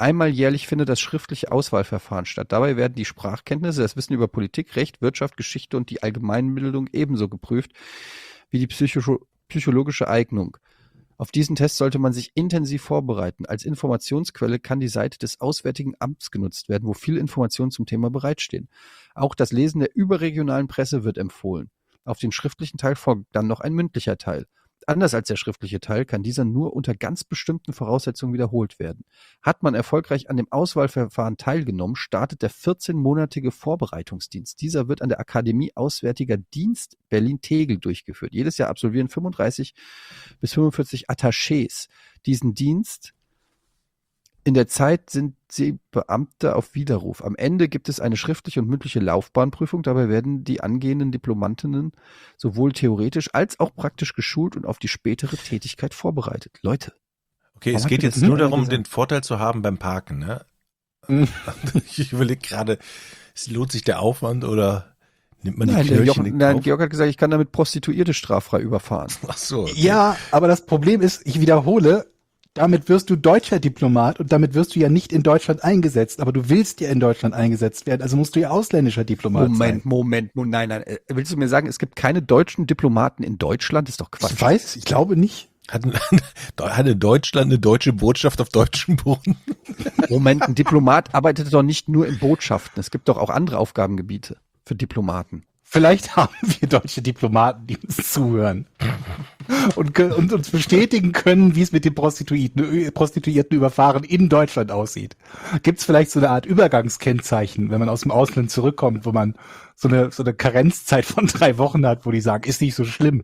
Einmal jährlich findet das schriftliche Auswahlverfahren statt. Dabei werden die Sprachkenntnisse, das Wissen über Politik, Recht, Wirtschaft, Geschichte und die Allgemeinbildung ebenso geprüft wie die psycho- psychologische Eignung. Auf diesen Test sollte man sich intensiv vorbereiten. Als Informationsquelle kann die Seite des Auswärtigen Amts genutzt werden, wo viele Informationen zum Thema bereitstehen. Auch das Lesen der überregionalen Presse wird empfohlen. Auf den schriftlichen Teil folgt dann noch ein mündlicher Teil. Anders als der schriftliche Teil kann dieser nur unter ganz bestimmten Voraussetzungen wiederholt werden. Hat man erfolgreich an dem Auswahlverfahren teilgenommen, startet der vierzehnmonatige Vorbereitungsdienst. Dieser wird an der Akademie Auswärtiger Dienst Berlin-Tegel durchgeführt. Jedes Jahr absolvieren fünfunddreißig bis fünfundvierzig Attachés diesen Dienst. In der Zeit sind sie Beamte auf Widerruf. Am Ende gibt es eine schriftliche und mündliche Laufbahnprüfung. Dabei werden die angehenden Diplomantinnen sowohl theoretisch als auch praktisch geschult und auf die spätere Tätigkeit vorbereitet. Leute. Okay, es Warum geht hat die jetzt das nur nie darum, gesagt? den Vorteil zu haben beim Parken. Ne? Mhm. Ich überlege gerade, es lohnt sich der Aufwand oder nimmt man die Nein, der Kirche Jochen, in den nein, Kauf? Georg hat gesagt, ich kann damit Prostituierte straffrei überfahren. Ach so. Okay. Ja, aber das Problem ist, ich wiederhole, damit wirst du deutscher Diplomat und damit wirst du ja nicht in Deutschland eingesetzt, aber du willst ja in Deutschland eingesetzt werden, also musst du ja ausländischer Diplomat Moment, sein. Moment, Moment, nein, nein. Äh, Willst du mir sagen, es gibt keine deutschen Diplomaten in Deutschland? Das ist doch Quatsch. Ich weiß, ich glaube nicht. Hat, hat in Deutschland eine deutsche Botschaft auf deutschem Boden? Moment, ein Diplomat arbeitet doch nicht nur in Botschaften. Es gibt doch auch andere Aufgabengebiete für Diplomaten. Vielleicht haben wir deutsche Diplomaten, die uns zuhören und, kö- und uns bestätigen können, wie es mit den Prostituierten, Prostituierten überfahren in Deutschland aussieht. Gibt es vielleicht so eine Art Übergangskennzeichen, wenn man aus dem Ausland zurückkommt, wo man so eine, so eine Karenzzeit von drei Wochen hat, wo die sagen, ist nicht so schlimm.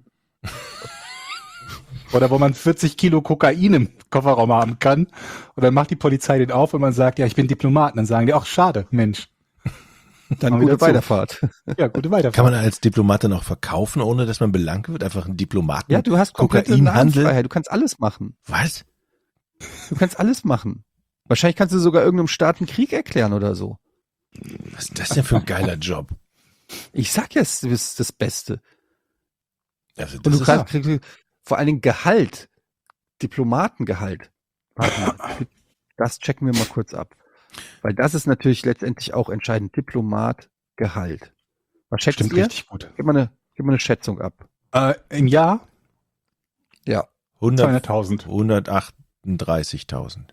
Oder wo man vierzig Kilo Kokain im Kofferraum haben kann und dann macht die Polizei den auf und man sagt, ja, ich bin Diplomat. Und dann sagen die, ach schade, Mensch. Dann Machen gute wir dazu. Weiterfahrt. Ja, gute Weiterfahrt. Kann man als Diplomat dann auch verkaufen, ohne dass man belangt wird? Einfach ein Diplomaten? Ja, du hast komplette Kokainhandel? Narrenfreiheit. Du kannst alles machen. Was? Du kannst alles machen. Wahrscheinlich kannst du sogar irgendeinem Staat einen Krieg erklären oder so. Was ist das denn für ein geiler Job? Ich sag ja, es ist das Beste. Also Und das du ist kannst, kriegst vor allen Dingen Gehalt. Diplomatengehalt. Warte mal. Das checken wir mal kurz ab. Weil das ist natürlich letztendlich auch entscheidend. Diplomatgehalt. Was schätzt Stimmt ihr? richtig gut. Gib mal eine, gib mal eine Schätzung ab. Äh, Im Jahr Ja. hundert, zweihunderttausend. hundertachtunddreißigtausend.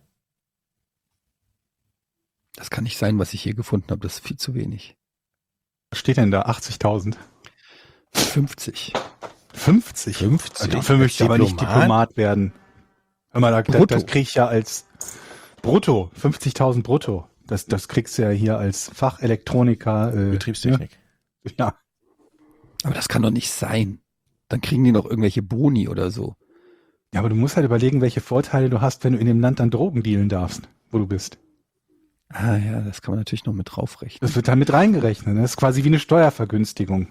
Das kann nicht sein, was ich hier gefunden habe. Das ist viel zu wenig. Was steht denn da? achtzigtausend. fünfzig. fünfzig? fünfzig? Dafür möchte ich aber nicht Diplomat? Diplomat werden. Hör mal, da, da, Brutto. das krieg ich ja als brutto, fünfzigtausend brutto. Das, das kriegst du ja hier als Fachelektroniker. Äh, Betriebstechnik. Ja. Aber das kann doch nicht sein. Dann kriegen die noch irgendwelche Boni oder so. Ja, aber du musst halt überlegen, welche Vorteile du hast, wenn du in dem Land dann Drogen dealen darfst, wo du bist. Ah ja, das kann man natürlich noch mit draufrechnen. Das wird dann mit reingerechnet. Das ist quasi wie eine Steuervergünstigung.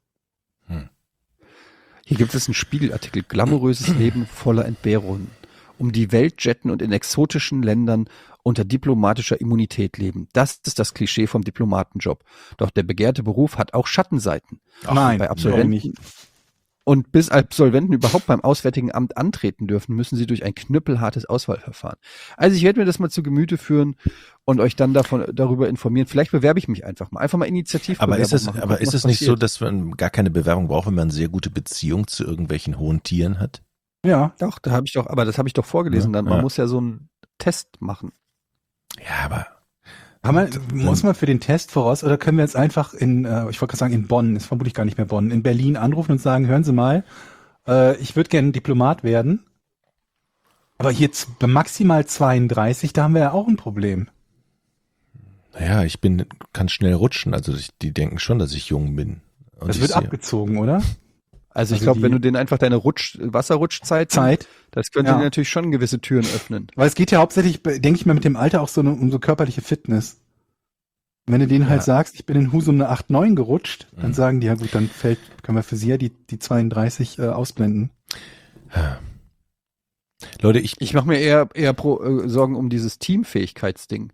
Hier gibt es einen Spiegelartikel. Glamouröses Leben voller Entbehrungen. Um die Welt jetten und in exotischen Ländern unter diplomatischer Immunität leben. Das ist das Klischee vom Diplomatenjob. Doch der begehrte Beruf hat auch Schattenseiten. Nein, bei warum Absolventen nicht? Und bis Absolventen überhaupt beim Auswärtigen Amt antreten dürfen, müssen sie durch ein knüppelhartes Auswahlverfahren. Also ich werde mir das mal zu Gemüte führen und euch dann davon darüber informieren. Vielleicht bewerbe ich mich einfach mal. Einfach mal initiativ. Aber ist es, machen, aber gucken, ist was es nicht so, passiert. dass man gar keine Bewerbung braucht, wenn man eine sehr gute Beziehung zu irgendwelchen hohen Tieren hat? Ja. Doch, da habe ich doch, aber das habe ich doch vorgelesen. Dann, man Ja. muss ja so einen Test machen. Ja, aber Haben wir, muss man für den Test voraus oder können wir jetzt einfach in, äh, ich wollte gerade sagen in Bonn, ist vermutlich gar nicht mehr Bonn, in Berlin anrufen und sagen, hören Sie mal, äh, ich würde gerne Diplomat werden, aber jetzt bei maximal zweiunddreißig, da haben wir ja auch ein Problem. naja, ich bin, kann schnell rutschen. Also ich, die denken schon, dass ich jung bin. Und Das ich wird sehe- abgezogen, oder? Also, ich Also glaube, die- wenn du denen einfach deine Rutsch, Wasserrutschzeit, Zeit. das könnte Ja. dir natürlich schon gewisse Türen öffnen. Weil es geht ja hauptsächlich, denke ich mal, mit dem Alter auch so eine, um so körperliche Fitness. Und wenn du denen halt Ja. sagst, ich bin in Husum eine acht neun gerutscht, dann Mhm. sagen die, ja gut, dann fällt, können wir für sie ja die, die zweiunddreißig äh, ausblenden. Leute, ich, Ich mache mir eher, eher pro, äh, Sorgen um dieses Teamfähigkeitsding.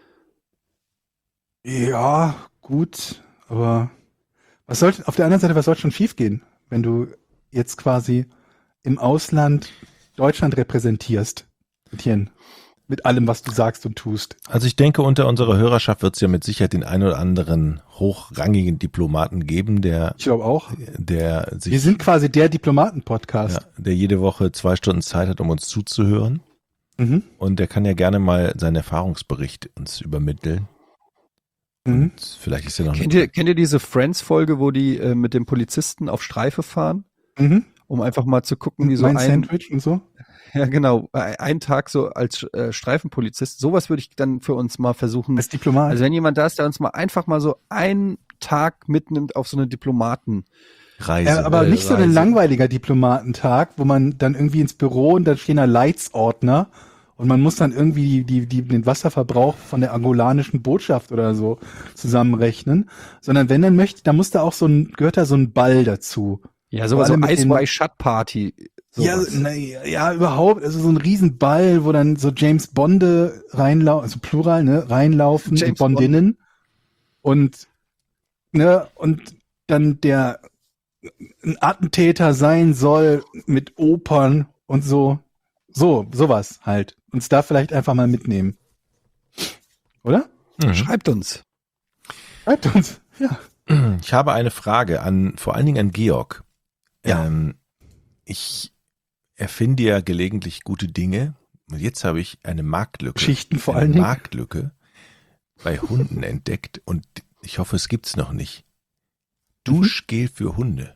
Ja, gut, aber was sollte, auf der anderen Seite, was soll schon schiefgehen, wenn du jetzt quasi im Ausland Deutschland repräsentierst? Etienne. mit allem, was du sagst und tust. Also ich denke, unter unserer Hörerschaft wird es ja mit Sicherheit den einen oder anderen hochrangigen Diplomaten geben, der, Ich glaube auch. der sich, Wir sind quasi der Diplomaten-Podcast. ja, der jede Woche zwei Stunden Zeit hat, um uns zuzuhören. Mhm. Und der kann ja gerne mal seinen Erfahrungsbericht uns übermitteln. Mhm. Und vielleicht ist ja noch Kennt ihr, kennt ihr diese Friends-Folge, wo die äh, mit dem Polizisten auf Streife fahren, Mhm. um einfach mal zu gucken, wie so Mein ein, Sandwich und so. ja genau, äh, ein Tag so als äh, Streifenpolizist. Sowas würde ich dann für uns mal versuchen. Als Diplomat. Also wenn jemand da ist, der uns mal einfach mal so einen Tag mitnimmt auf so eine Diplomaten. Reise. Ja, aber äh, nicht so ein Reise. langweiliger Diplomatentag, wo man dann irgendwie ins Büro und da stehen da Leitsordner und man muss dann irgendwie die, die, den Wasserverbrauch von der angolanischen Botschaft oder so zusammenrechnen, sondern wenn dann möchte, da muss da auch so ein, gehört da so ein Ball dazu. Ja, sowas, so Vor allem mit Ice den- White Shut Party. Ja, sowas. na, ja, überhaupt, also so ein Riesenball, wo dann so James Bonde reinlaufen, also Plural, ne, reinlaufen, James und Bondinnen und, ne, und dann der ein Attentäter sein soll mit Opern und so, so, sowas halt. Uns da vielleicht einfach mal mitnehmen. Oder? Mhm. Schreibt uns. Schreibt uns, ja. Ich habe eine Frage an, vor allen Dingen an Georg. Ja. Ähm, ich erfinde ja gelegentlich gute Dinge und jetzt habe ich eine Marktlücke. Geschichten vor eine allen Dingen. Marktlücke bei Hunden entdeckt und ich hoffe, es gibt's noch nicht. Duschgel für Hunde.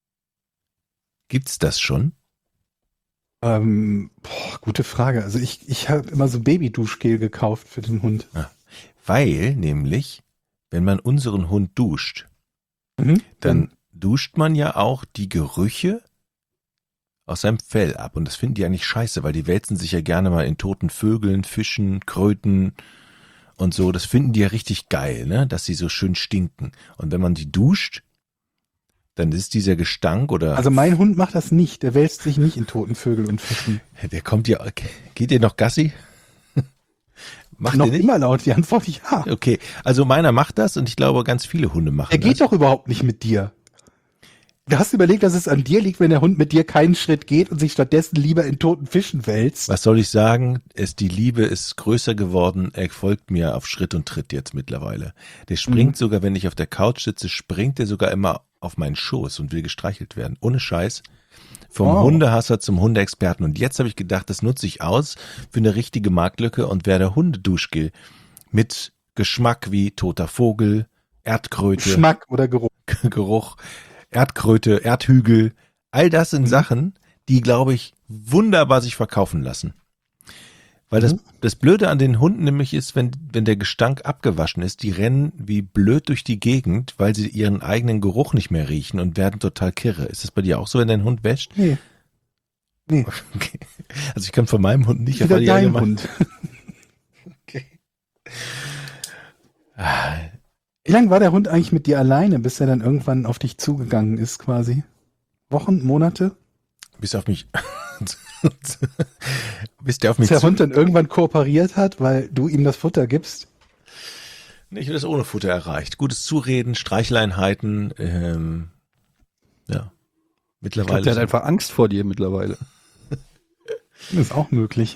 Gibt's das schon? Ähm, boah, gute Frage. Also ich, ich habe immer so Babyduschgel gekauft für den Hund. Weil nämlich, wenn man unseren Hund duscht, Mhm. dann duscht man ja auch die Gerüche aus seinem Fell ab. Und das finden die eigentlich scheiße, weil die wälzen sich ja gerne mal in toten Vögeln, Fischen, Kröten und so. Das finden die ja richtig geil, ne? Dass sie so schön stinken. Und wenn man die duscht, dann ist dieser Gestank oder... Also mein Hund macht das nicht. Der wälzt sich nicht in toten Vögeln und Fischen. der kommt ja... Geht ihr noch Gassi? Macht Noch ihr nicht? immer laut die Antwort, ja. Okay, also meiner macht das und ich glaube, ganz viele Hunde machen Er geht das. doch überhaupt nicht mit dir. Du hast überlegt, dass es an dir liegt, wenn der Hund mit dir keinen Schritt geht und sich stattdessen lieber in toten Fischen wälzt. Was soll ich sagen? Es, die Liebe ist größer geworden. Er folgt mir auf Schritt und Tritt jetzt mittlerweile. Der springt Mhm. sogar, wenn ich auf der Couch sitze, springt er sogar immer auf meinen Schoß und will gestreichelt werden. Ohne Scheiß. Vom Oh. Hundehasser zum Hundeexperten. Und jetzt habe ich gedacht, das nutze ich aus für eine richtige Marktlücke und werde Hundeduschgel mit Geschmack wie toter Vogel, Erdkröte, Geschmack oder Geruch. Geruch, Erdkröte, Erdhügel, all das sind Mhm. Sachen, die, glaube ich, wunderbar sich verkaufen lassen. Weil das, Mhm. das Blöde an den Hunden nämlich ist, wenn, wenn der Gestank abgewaschen ist, die rennen wie blöd durch die Gegend, weil sie ihren eigenen Geruch nicht mehr riechen und werden total kirre. Ist das bei dir auch so, wenn dein Hund wäscht? Nee. Nee. Okay. Also ich kann von meinem Hund nicht, Wieder aber die dein allgemein- Hund. Okay. Ah, Wie lange war der Hund eigentlich mit dir alleine, bis er dann irgendwann auf dich zugegangen ist, quasi? Wochen, Monate? bis auf mich, bis der auf mich Bis der zu, Hund dann irgendwann kooperiert hat, weil du ihm das Futter gibst? Nee, ich habe das ohne Futter erreicht. Gutes Zureden, Streichleinheiten, ähm, ja. Ich glaube, Mittlerweile. der hat einfach Angst vor dir mittlerweile. Das ist auch möglich.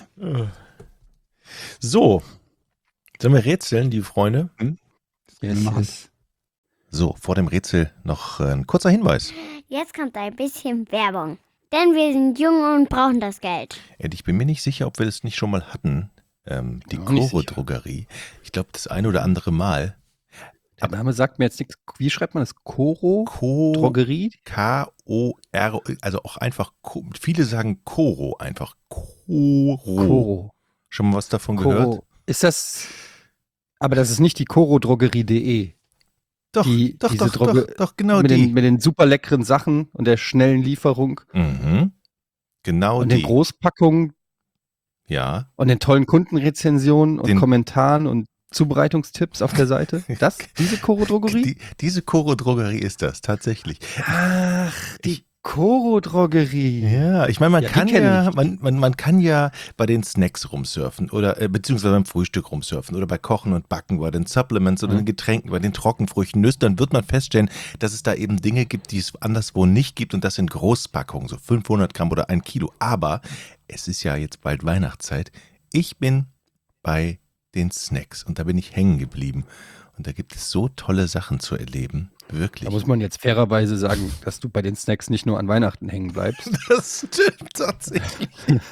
so. Sollen wir rätseln, die Freunde? Yes, machen. yes. So, vor dem Rätsel noch äh, ein kurzer Hinweis. Jetzt kommt ein bisschen Werbung. Denn wir sind jung und brauchen das Geld. Ed, ich bin mir nicht sicher, ob wir das nicht schon mal hatten. Ähm, die Auch nicht Koro sicher. Drogerie. Ich glaube, das ein oder andere Mal. Der Name sagt mir jetzt nichts. Wie schreibt man das? Koro? Ko Drogerie? K O R, also auch einfach, Ko- viele sagen Koro, einfach Koro. Koro. Schon mal was davon gehört? Koro. Ist das. Aber das ist nicht die koro drogerie punkt de. Doch, Die- doch, diese doch, Droge- doch, doch, genau mit, die. den, mit den super leckeren Sachen und der schnellen Lieferung Mhm. Genau und die. den Großpackungen Ja. und den tollen Kundenrezensionen und Den- Kommentaren und Zubereitungstipps auf der Seite. Das? Diese Koro Drogerie? Die, diese Koro Drogerie ist das, tatsächlich. Ach, die Koro Drogerie. Ja, ich meine, man Ja, die kann kenn ja, ich. man, man, man kann ja bei den Snacks rumsurfen oder äh, beziehungsweise beim Frühstück rumsurfen oder bei Kochen und Backen, bei den Supplements oder Mhm. den Getränken, bei den Trockenfrüchten, Nüssen, dann wird man feststellen, dass es da eben Dinge gibt, die es anderswo nicht gibt und das in Großpackungen, so fünfhundert Gramm oder ein Kilo. Aber es ist ja jetzt bald Weihnachtszeit. Ich bin bei den Snacks und da bin ich hängen geblieben. Und da gibt es so tolle Sachen zu erleben. Wirklich. Da muss man jetzt fairerweise sagen, dass du bei den Snacks nicht nur an Weihnachten hängen bleibst. Das stimmt tatsächlich.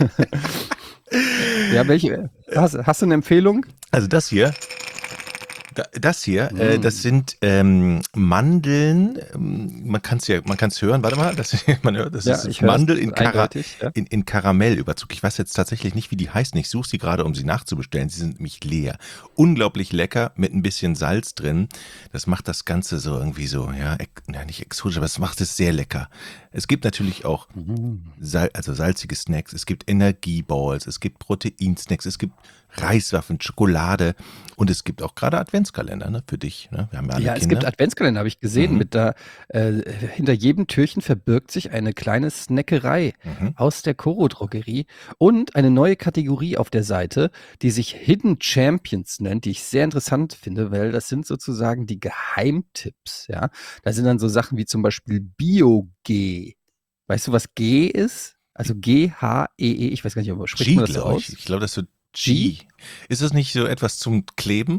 Ja, welche? Hast, hast du eine Empfehlung? Also das hier, da- das hier, äh, das sind ähm, Mandeln. ähm, Man kann es ja, man kann es hören. Warte mal, das, man hört, das Ja, ist ich hör's Mandel in, Kara eindeutig, ja. in, in Karamellüberzug. Ich weiß jetzt tatsächlich nicht, wie die heißen. Ich suche sie gerade, um sie nachzubestellen. Sie sind nämlich leer. Unglaublich lecker mit ein bisschen Salz drin. Das macht das Ganze so irgendwie so, ja, ex, ja nicht exotisch, aber es macht es sehr lecker. Es gibt natürlich auch Sal also salzige Snacks, es gibt Energieballs, es gibt Proteinsnacks, es gibt Reiswaffeln, Schokolade und es gibt auch gerade Adventskalender, ne, für dich. Ne? Wir haben ja alle Ja, es Kinder. gibt Adventskalender, habe ich gesehen. Mhm. Mit da, äh, hinter jedem Türchen verbirgt sich eine kleine Snackerei Mhm. aus der Koro-Drogerie und eine neue Kategorie auf der Seite, die sich Hidden Champions nennt, die ich sehr interessant finde, weil das sind sozusagen die Geheimtipps. Ja, da sind dann so Sachen wie zum Beispiel Bio-G. Weißt du, was G ist? Also G H E E. Ich weiß gar nicht, aber spricht G, man das so glaube aus? ich. Ich glaube, das wird G. G? Ist das nicht so etwas zum Kleben?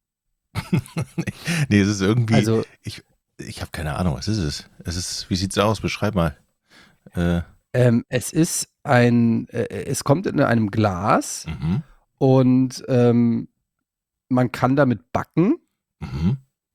Nee, es ist irgendwie, Also ich, ich habe keine Ahnung, was ist es? Es ist, wie sieht's aus? Beschreib mal. Äh, ähm, es ist ein, äh, es kommt in einem Glas. mhm, Und ähm, man kann damit backen mhm.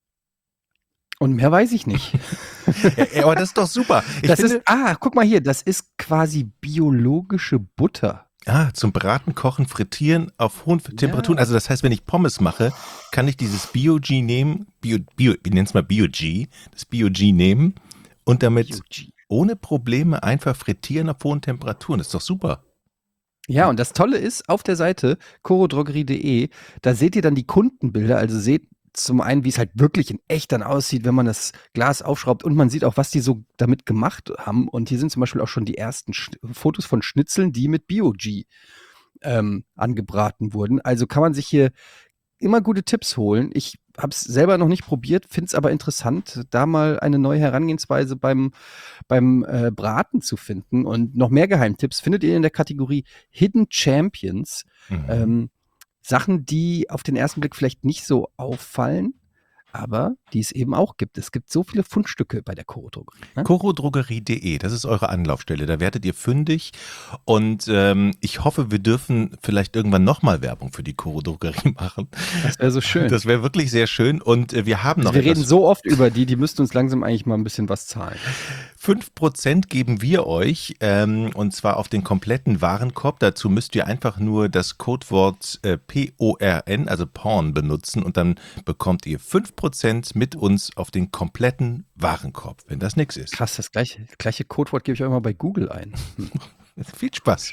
und mehr weiß ich nicht. Ja, ja, aber das ist doch super. Ich Das finde, ist, ah, guck mal hier, das ist quasi biologische Butter. ah, zum Braten, Kochen, Frittieren auf hohen Temperaturen. Ja. Also das heißt, wenn ich Pommes mache, kann ich dieses Bio-G nehmen, Bio, Bio, ich nenne es mal Bio-G, das Bio-G nehmen und damit Bio-G. ohne Probleme einfach frittieren auf hohen Temperaturen. Das ist doch super. Ja, und das Tolle ist, auf der Seite korodrogerie punkt de, da seht ihr dann die Kundenbilder, also seht zum einen, wie es halt wirklich in echt dann aussieht, wenn man das Glas aufschraubt und man sieht auch, was die so damit gemacht haben. Und hier sind zum Beispiel auch schon die ersten Sch- Fotos von Schnitzeln, die mit Bio-G ähm, angebraten wurden. Also kann man sich hier immer gute Tipps holen. Ich habe es selber noch nicht probiert, finde es aber interessant, da mal eine neue Herangehensweise beim, beim äh, Braten zu finden. Und noch mehr Geheimtipps findet ihr in der Kategorie Hidden Champions. Mhm. Ähm, Sachen, die auf den ersten Blick vielleicht nicht so auffallen, aber die es eben auch gibt. Es gibt so viele Fundstücke bei der Koro-Drogerie. Ne? korodrogerie punkt de, das ist eure Anlaufstelle, da werdet ihr fündig und ähm, ich hoffe, wir dürfen vielleicht irgendwann nochmal Werbung für die Koro-Drogerie machen. Das wäre so schön. Das wäre wirklich sehr schön und äh, wir haben noch Also wir reden etwas. so oft über die, die müssten uns langsam eigentlich mal ein bisschen was zahlen. fünf Prozent geben wir euch ähm, und zwar auf den kompletten Warenkorb. Dazu müsst ihr einfach nur das Codewort äh, P O R N, also Porn, benutzen und dann bekommt ihr fünf Prozent mit uns auf den kompletten Warenkorb, wenn das nichts ist. Krass, das gleiche, das gleiche Codewort gebe ich auch immer bei Google ein. Hm. Viel Spaß.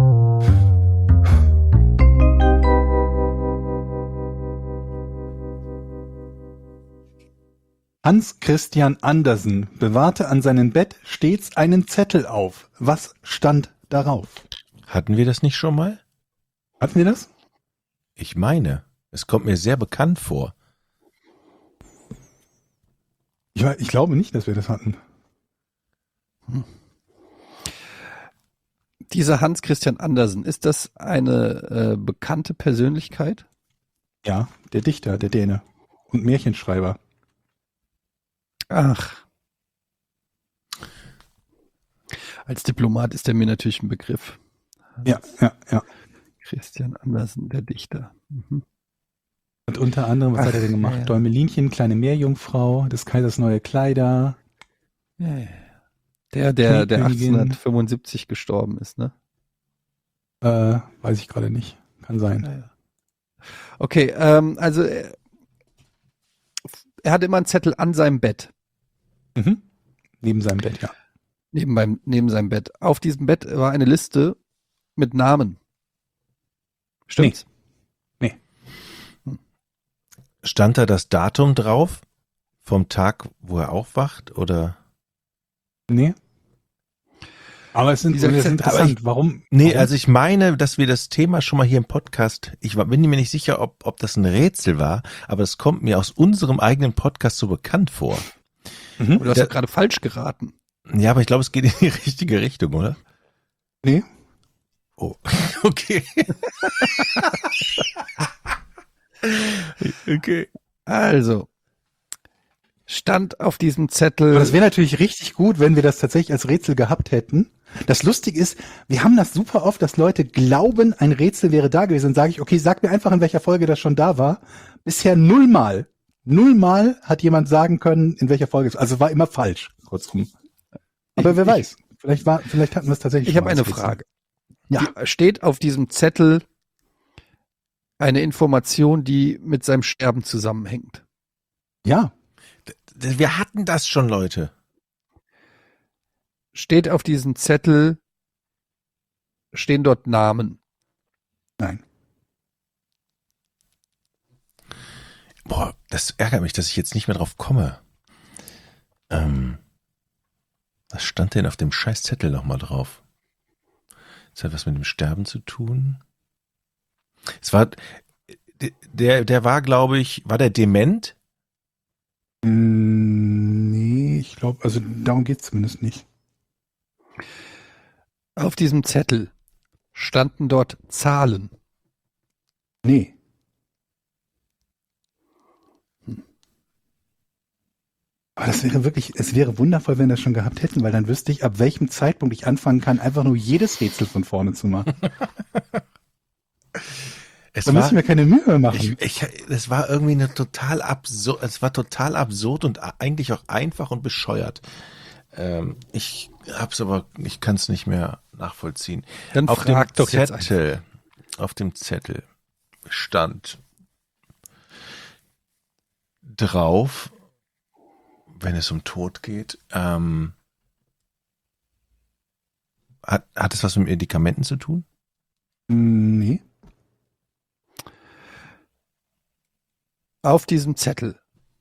Hans Christian Andersen bewahrte an seinem Bett stets einen Zettel auf. Was stand darauf? Hatten wir das nicht schon mal? Hatten wir das? Ich meine, es kommt mir sehr bekannt vor. Ich, ich glaube nicht, dass wir das hatten. Dieser Hans Christian Andersen, ist das eine äh, bekannte Persönlichkeit? Ja, der Dichter, der Däne und Märchenschreiber. Ach. Als Diplomat ist er mir natürlich ein Begriff. Ja, ja, ja. Christian Andersen, der Dichter. Mhm. Und unter anderem, was Ach, hat er denn gemacht? ja, ja. Däumelinchen, kleine Meerjungfrau, des Kaisers neue Kleider. Ja, ja, ja. Der, der, der Königin. achtzehnhundertfünfundsiebzig gestorben ist, ne? Äh, weiß ich gerade nicht. Kann sein. Ja, ja. Okay, ähm, also er, er hatte immer einen Zettel an seinem Bett. Mhm. Neben seinem Bett, ja. Neben, beim, neben seinem Bett. Auf diesem Bett war eine Liste mit Namen. Stimmt's? Nee. Stand da das Datum drauf vom Tag, wo er aufwacht oder? Nee. Aber es sind, Dieser es ist Zettel- interessant. aber ich- warum? Nee, warum? also ich meine, dass wir das Thema schon mal hier im Podcast, ich war- bin mir nicht sicher, ob, ob das ein Rätsel war, aber es kommt mir aus unserem eigenen Podcast so bekannt vor. Mhm. Oder hast Ja. du gerade falsch geraten? Ja, aber ich glaube, es geht in die richtige Richtung, oder? Nee. Oh, okay. Okay. Also, stand auf diesem Zettel. Aber das wäre natürlich richtig gut, wenn wir das tatsächlich als Rätsel gehabt hätten. Das Lustige ist, wir haben das super oft, dass Leute glauben, ein Rätsel wäre da gewesen. Dann sage ich, okay, sag mir einfach, in welcher Folge das schon da war. Bisher nullmal, nullmal hat jemand sagen können, in welcher Folge es. Also war immer falsch, kurzum. Aber Ich- wer ich- weiß, vielleicht war, vielleicht hatten wir es tatsächlich. Ich schon habe mal eine als Rätsel. Frage. Ja. Die- Steht auf diesem Zettel eine Information, die mit seinem Sterben zusammenhängt? Ja, Wir hatten das schon, Leute. Steht auf diesem Zettel, stehen dort Namen? nein. Boah, das ärgert mich, dass ich jetzt nicht mehr drauf komme. Ähm, was stand denn auf dem scheiß Zettel nochmal drauf? Das hat was mit dem Sterben zu tun. Es war, der, der war, glaube ich, war der dement? Mm, nee, ich glaube, also darum geht's zumindest nicht. Auf diesem Zettel standen dort Zahlen. Nee. Aber das wäre wirklich, es wäre wundervoll, wenn wir das schon gehabt hätten, weil dann wüsste ich, ab welchem Zeitpunkt ich anfangen kann, einfach nur jedes Rätsel von vorne zu machen. Es Da müssen wir keine Mühe mehr machen. ich, ich, es war irgendwie eine total absurd, es war total absurd und eigentlich auch einfach und bescheuert. Ähm, ich hab's aber, ich kann es nicht mehr nachvollziehen. Dann Auf dem frag doch jetzt einfach. Zettel, auf dem Zettel stand drauf, wenn es um Tod geht, ähm, hat, hat es was mit Medikamenten zu tun? Mm, nee. Auf diesem Zettel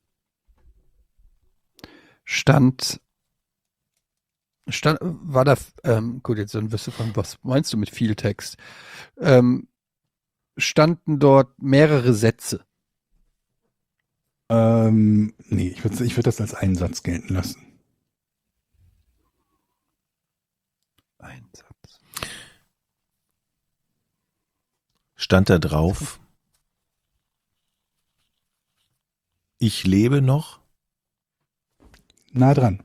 stand, stand war da, ähm, gut, jetzt dann wirst du fragen, was meinst du mit viel Text? Ähm, standen dort mehrere Sätze. Ähm, nee, ich würde ich würd das als einen Satz gelten lassen. Ein Satz. Stand da drauf, ich lebe noch? Nah dran.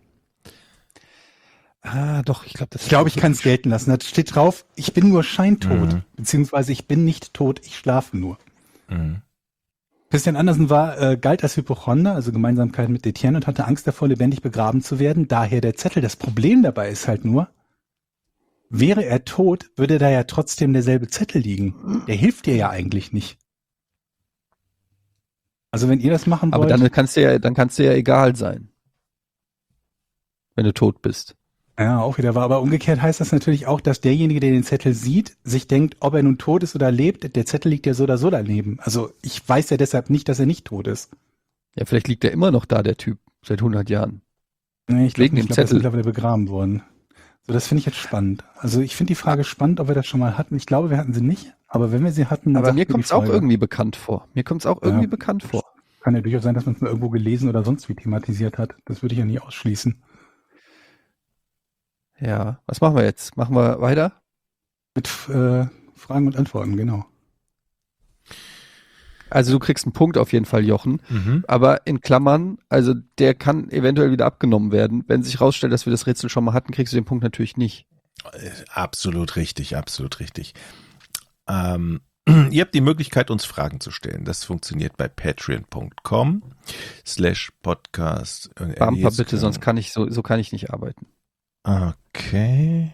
Ah, doch, ich glaube, das Ich glaube, ich kann es gelten lassen. Da steht drauf, ich bin nur scheintot, Mhm. beziehungsweise ich bin nicht tot, ich schlafe nur. Mhm. Christian Andersen war, äh, galt als Hypochonder, also Gemeinsamkeit mit Etienne, und hatte Angst davor, lebendig begraben zu werden. Daher der Zettel. Das Problem dabei ist halt nur, wäre er tot, würde da ja trotzdem derselbe Zettel liegen. Der hilft dir ja eigentlich nicht. Also wenn ihr das machen Aber wollt, dann kannst du ja, dann kannst du ja egal sein. Wenn du tot bist. ja, auch wieder wahr. Aber umgekehrt heißt das natürlich auch, dass derjenige, der den Zettel sieht, sich denkt, ob er nun tot ist oder lebt, der Zettel liegt ja so oder so daneben. Also ich weiß ja deshalb nicht, dass er nicht tot ist. Ja, vielleicht liegt er immer noch da, der Typ, seit hundert Jahren. Nee, ich glaube, Wegen ich dem glaub, er ist Zettel. mittlerweile begraben worden. So, das finde ich jetzt spannend. Also ich finde die Frage spannend, ob wir das schon mal hatten. Ich glaube, wir hatten sie nicht. Aber wenn wir sie hatten, dann Aber sagt mir die kommt es auch Folge. irgendwie bekannt vor. Mir kommt es auch irgendwie Ja. bekannt vor. Kann ja durchaus sein, dass man es mal irgendwo gelesen oder sonst wie thematisiert hat. Das würde ich ja nie ausschließen. Ja, was machen wir jetzt? Machen wir weiter? Mit äh, Fragen und Antworten, genau. Also du kriegst einen Punkt auf jeden Fall, Jochen. Mhm. Aber in Klammern, also der kann eventuell wieder abgenommen werden. Wenn sich rausstellt, dass wir das Rätsel schon mal hatten, kriegst du den Punkt natürlich nicht. Absolut richtig, absolut richtig. Ähm, ihr habt die Möglichkeit, uns Fragen zu stellen. Das funktioniert bei patreon.com slash podcast. Bumper Jetzt bitte, kann- sonst kann ich so, so kann ich nicht arbeiten. Okay.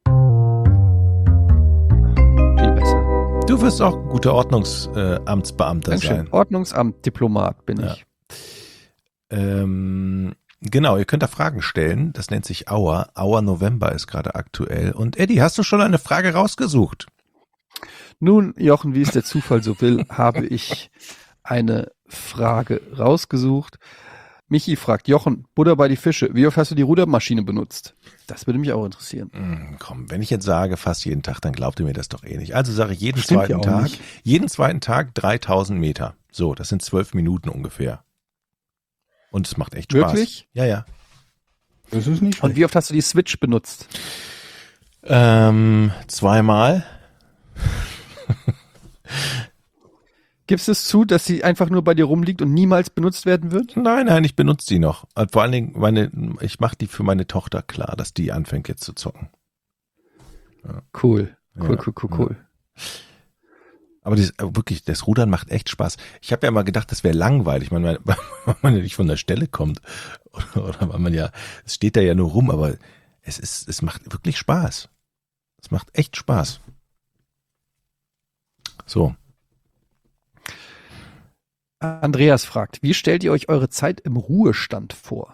Viel besser. Du wirst auch ein guter Ordnungsamtsbeamter Dankeschön. sein. Ordnungsamt, Diplomat bin Ja. ich. Ähm, genau, ihr könnt da Fragen stellen. Das nennt sich Hour. Hour November ist gerade aktuell. Und Eddie, hast du schon eine Frage rausgesucht? Nun, Jochen, wie es der Zufall so will, habe ich eine Frage rausgesucht. Michi fragt, Jochen, Butter bei die Fische, wie oft hast du die Rudermaschine benutzt? Das würde mich auch interessieren. Hm, komm, wenn ich jetzt sage, fast jeden Tag, dann glaubt ihr mir das doch eh nicht. Also sage ich jeden Stimmt ja zweiten auch Tag, nicht. jeden zweiten Tag dreitausend Meter. So, das sind zwölf Minuten ungefähr. Und es macht echt Spaß. Wirklich? Ja, ja. Das ist nicht Und schlecht. wie oft hast du die Switch benutzt? Ähm, zweimal. Gibst du es zu, dass sie einfach nur bei dir rumliegt und niemals benutzt werden wird? Nein, nein, ich benutze die noch. Und vor allen Dingen, meine, ich mache die für meine Tochter klar, dass die anfängt jetzt zu zocken. Ja. Cool, cool, Ja, cool, cool, cool. Aber das, wirklich, das Rudern macht echt Spaß. Ich habe ja mal gedacht, das wäre langweilig, man, weil man ja nicht von der Stelle kommt. Oder, oder weil man ja, es steht da ja nur rum, aber es ist, es macht wirklich Spaß. Es macht echt Spaß. So. Andreas fragt, wie stellt ihr euch eure Zeit im Ruhestand vor?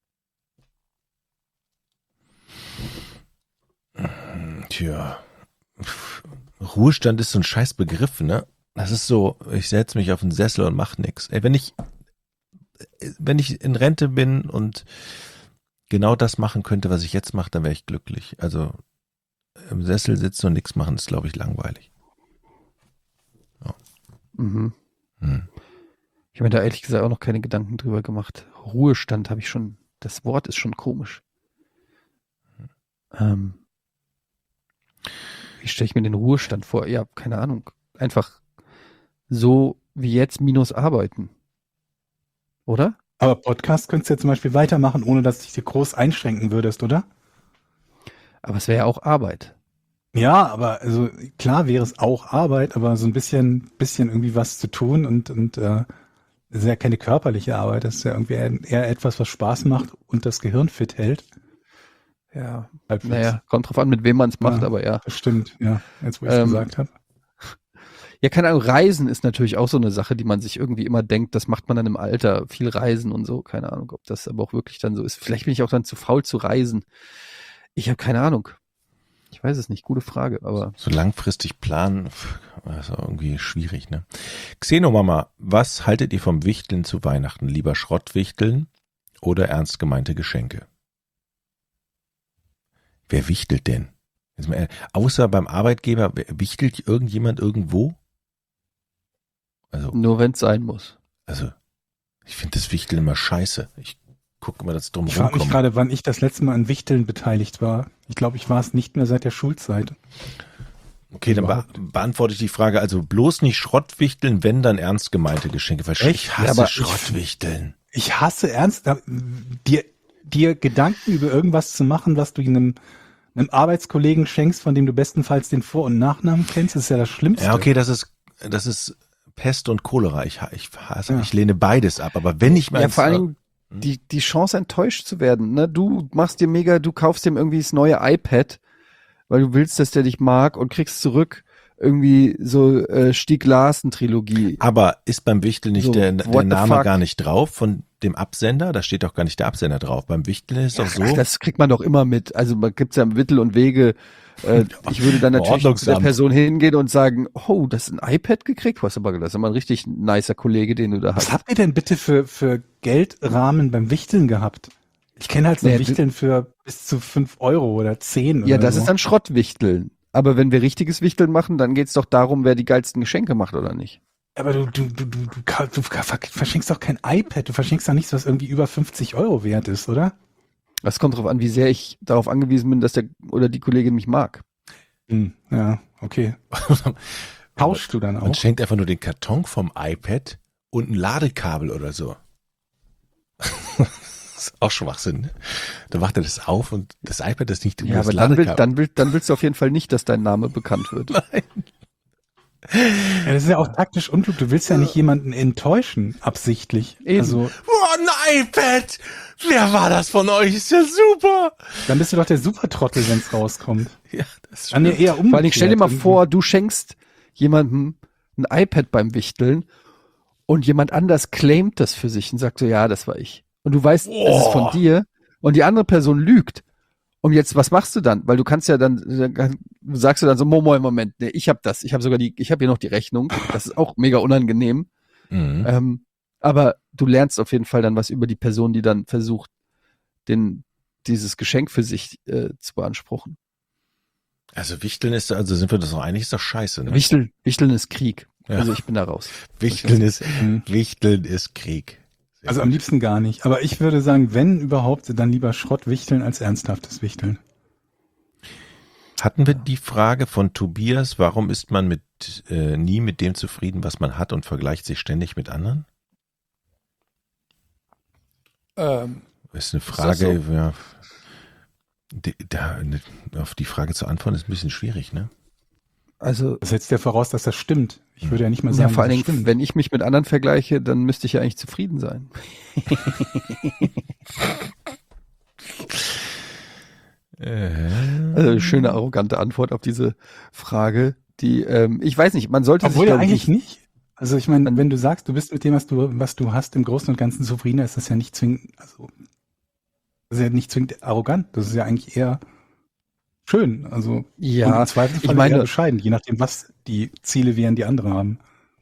Tja. Ruhestand ist so ein scheiß Begriff, ne? Das ist so, ich setze mich auf den Sessel und mach nix. Ey, wenn ich, wenn ich in Rente bin und genau das machen könnte, was ich jetzt mache, dann wäre ich glücklich. Also im Sessel sitzen und nichts machen, ist, glaube ich, langweilig. Ja. Mhm. Hm. Ich habe mir da ehrlich gesagt auch noch keine Gedanken drüber gemacht. Ruhestand habe ich schon, das Wort ist schon komisch. Ähm, wie stelle ich mir den Ruhestand vor? Ja, keine Ahnung. Einfach so wie jetzt minus arbeiten. Oder? Aber Podcast könntest du ja zum Beispiel weitermachen, ohne dass du dich dir groß einschränken würdest, oder? Aber es wäre ja auch Arbeit. Ja, aber also klar wäre es auch Arbeit, aber so ein bisschen, bisschen irgendwie was zu tun und, und äh, das ist ja keine körperliche Arbeit, das ist ja irgendwie eher, eher etwas, was Spaß macht und das Gehirn fit hält. Ja, Halbwegs. naja, kommt drauf an, mit wem man es macht, Ja. aber ja. Das stimmt, ja, jetzt wo ich es Ähm, gesagt habe. Ja, keine Ahnung, Reisen ist natürlich auch so eine Sache, die man sich irgendwie immer denkt, das macht man dann im Alter, viel Reisen und so, keine Ahnung, ob das aber auch wirklich dann so ist. Vielleicht bin ich auch dann zu faul zu reisen. Ich habe keine Ahnung. Ich weiß es nicht, gute Frage, aber So langfristig planen, ist irgendwie schwierig, ne? Xenomama, was haltet ihr vom Wichteln zu Weihnachten? Lieber Schrottwichteln oder ernst gemeinte Geschenke? Wer wichtelt denn? Jetzt mal, außer beim Arbeitgeber, wer- wichtelt irgendjemand irgendwo? Also, nur wenn es sein muss. also ich finde das Wichteln immer scheiße. Ich gucke immer, dass es drum Ich frage mich rumkommt. gerade, wann ich das letzte Mal an Wichteln beteiligt war. Ich glaube, ich war es nicht mehr seit der Schulzeit. Okay, dann be überhaupt. beantworte ich die Frage. Also bloß nicht Schrottwichteln, wenn dann ernst gemeinte Geschenke. Weil Echt? ich hasse Ja, aber ich- Schrottwichteln. Ich hasse ernst, da- dir, dir Gedanken über irgendwas zu machen, was du einem, einem Arbeitskollegen schenkst, von dem du bestenfalls den Vor- und Nachnamen kennst, ist ja das Schlimmste. Ja, okay, das ist, das ist Pest und Cholera. Ich, ha- ich hasse, Ja. ich lehne beides ab. Aber wenn ich mal Ja, ins- vor allen Dingen die, die Chance enttäuscht zu werden. Ne? Du machst dir mega, du kaufst ihm irgendwie das neue iPad, weil du willst, dass der dich mag und kriegst zurück irgendwie so äh, Stieg-Larsen-Trilogie. aber ist beim Wichteln nicht So, der, what der the Name fuck? gar nicht drauf von dem Absender? Da steht doch gar nicht der Absender drauf. Beim Wichteln ist doch so. Ach, das kriegt man doch immer mit. Also man gibt's ja Mittel und Wege. Äh, ich würde dann natürlich zu der Ordnungsamt. Person hingehen und sagen, oh, das ist ein iPad gekriegt? Was aber, das ist aber ein richtig nicer Kollege, den du da Was hast. habt ihr denn bitte für, für Geldrahmen beim Wichteln gehabt? Ich kenne halt so Nee, Wichteln für bis zu fünf Euro oder zehn Ja, oder das so. ist dann Schrottwichteln. Aber wenn wir richtiges Wichteln machen, dann geht's doch darum, wer die geilsten Geschenke macht oder nicht. Aber du, du, du, du, du, ka- du verschenkst doch kein iPad, du verschenkst doch nichts, was irgendwie über fünfzig Euro wert ist, oder? Das kommt darauf an, wie sehr ich darauf angewiesen bin, dass der oder die Kollegin mich mag. Hm, ja, okay. Tauschst du dann Man auch? schenkt einfach nur den Karton vom iPad und ein Ladekabel oder so. Das ist auch Schwachsinn. Ne? Da macht er das auf und das iPad ist nicht über Ja, das aber dann, will, Ladekabel. dann, will, dann willst du auf jeden Fall nicht, dass dein Name bekannt wird. Nein. Ja, das ist ja auch taktisch unklug. Du willst ja nicht jemanden enttäuschen, absichtlich. Eben. Also, Oh, ein iPad! Wer war das von euch? Ist ja super! dann bist du doch der Supertrottel, wenn es rauskommt. Ja, das Dann ja eher umgekehrt. Vor allen Dingen stell dir mal irgendwie. vor, du schenkst jemandem ein iPad beim Wichteln und jemand anders claimt das für sich und sagt so, ja, das war ich. Und du weißt, es ist von Oh. dir und die andere Person lügt. Und jetzt, was machst du dann? Weil du kannst ja dann, dann sagst du dann so, Momo, Moment, nee, ich habe das, ich habe sogar die, ich habe hier noch die Rechnung. Das ist auch mega unangenehm. Mhm. Ähm, aber du lernst auf jeden Fall dann was über die Person, die dann versucht, den, dieses Geschenk für sich äh, zu beanspruchen. Also Wichteln ist, also sind wir das noch einig, ist doch scheiße. Ne? Wichteln, Wichteln ist Krieg. Ja. Also ich bin da raus. Wichteln ist, Mhm. Wichteln ist Krieg. Sehr Also gut. am liebsten gar nicht. Aber ich würde sagen, wenn überhaupt, dann lieber Schrottwichteln als ernsthaftes Wichteln. Hatten wir die Frage von Tobias, warum ist man mit äh, nie mit dem zufrieden, was man hat und vergleicht sich ständig mit anderen? Ähm, Das ist eine das Frage, ja, die, da, ne, auf die Frage zu antworten ist ein bisschen schwierig, ne? also, Das setzt ja voraus, dass das stimmt. Ich würde ja nicht mal ja, sagen, vor allen dass das Dingen, stimmt. wenn ich mich mit anderen vergleiche, dann müsste ich ja eigentlich zufrieden sein. Äh, Also eine schöne, arrogante Antwort auf diese Frage, die, ähm, ich weiß nicht, man sollte Obwohl sich, ja glaub ich, eigentlich nicht. Also ich meine, Man- wenn du sagst, du bist mit dem, was du, was du hast, im Großen und Ganzen zufriedener, ist das ja nicht zwingend, also das ist ja nicht zwingend arrogant. Das ist ja eigentlich eher schön. Also und ja, im Zweifelsfall ich meine- eher bescheiden, je nachdem, was die Ziele wären, die andere haben.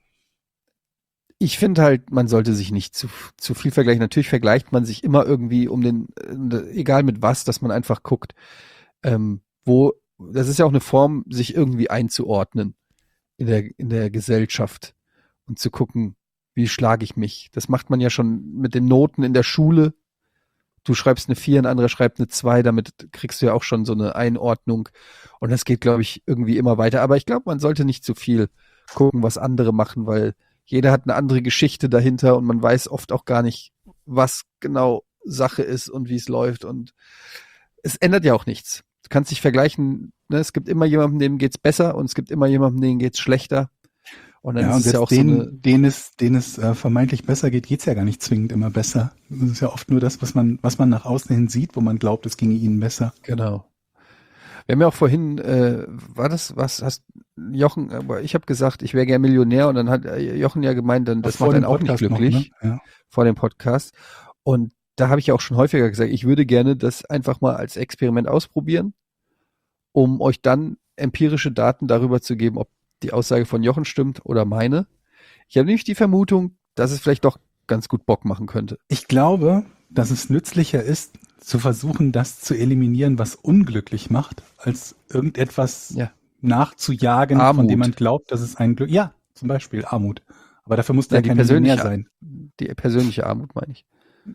ich finde halt, man sollte sich nicht zu, zu viel vergleichen. Natürlich vergleicht man sich immer irgendwie um den, äh, egal mit was, dass man einfach guckt, ähm, wo, das ist ja auch eine Form, sich irgendwie einzuordnen in der, in der Gesellschaft und zu gucken, wie schlage ich mich. Das macht man ja schon mit den Noten in der Schule. Du schreibst eine vier, ein anderer schreibt eine zwei, damit kriegst du ja auch schon so eine Einordnung. Und das geht, glaube ich, irgendwie immer weiter. Aber ich glaube, man sollte nicht zu viel gucken, was andere machen, weil jeder hat eine andere Geschichte dahinter und man weiß oft auch gar nicht, was genau Sache ist und wie es läuft. Und es ändert ja auch nichts. Du kannst dich vergleichen, ne? Es gibt immer jemanden, dem geht's besser und es gibt immer jemanden, dem geht's schlechter. Und dann Ja, und ist es ja selbst auch so denen, eine, denen es, denen es äh, vermeintlich besser geht, geht's ja gar nicht zwingend immer besser. Das ist ja oft nur das, was man, was man nach außen hin sieht, wo man glaubt, es ginge ihnen besser. genau. Wir haben ja auch vorhin, äh, war das, was hast Jochen, aber ich habe gesagt, ich wäre gern Millionär und dann hat äh, Jochen ja gemeint, dann das Vor macht dem einen auch nicht Podcast noch, glücklich ne? Ja. vor dem Podcast. Und da habe ich ja auch schon häufiger gesagt, ich würde gerne das einfach mal als Experiment ausprobieren, um euch dann empirische Daten darüber zu geben, ob die Aussage von Jochen stimmt oder meine. Ich habe nämlich die Vermutung, dass es vielleicht doch ganz gut Bock machen könnte. Ich glaube, dass es nützlicher ist, zu versuchen, das zu eliminieren, was unglücklich macht, als irgendetwas Ja. nachzujagen, Armut. von dem man glaubt, dass es ein Glück. Ja, zum Beispiel Armut. Aber dafür muss Ja, ja die kein persönliche- Millionär sein. Die persönliche Armut, meine ich.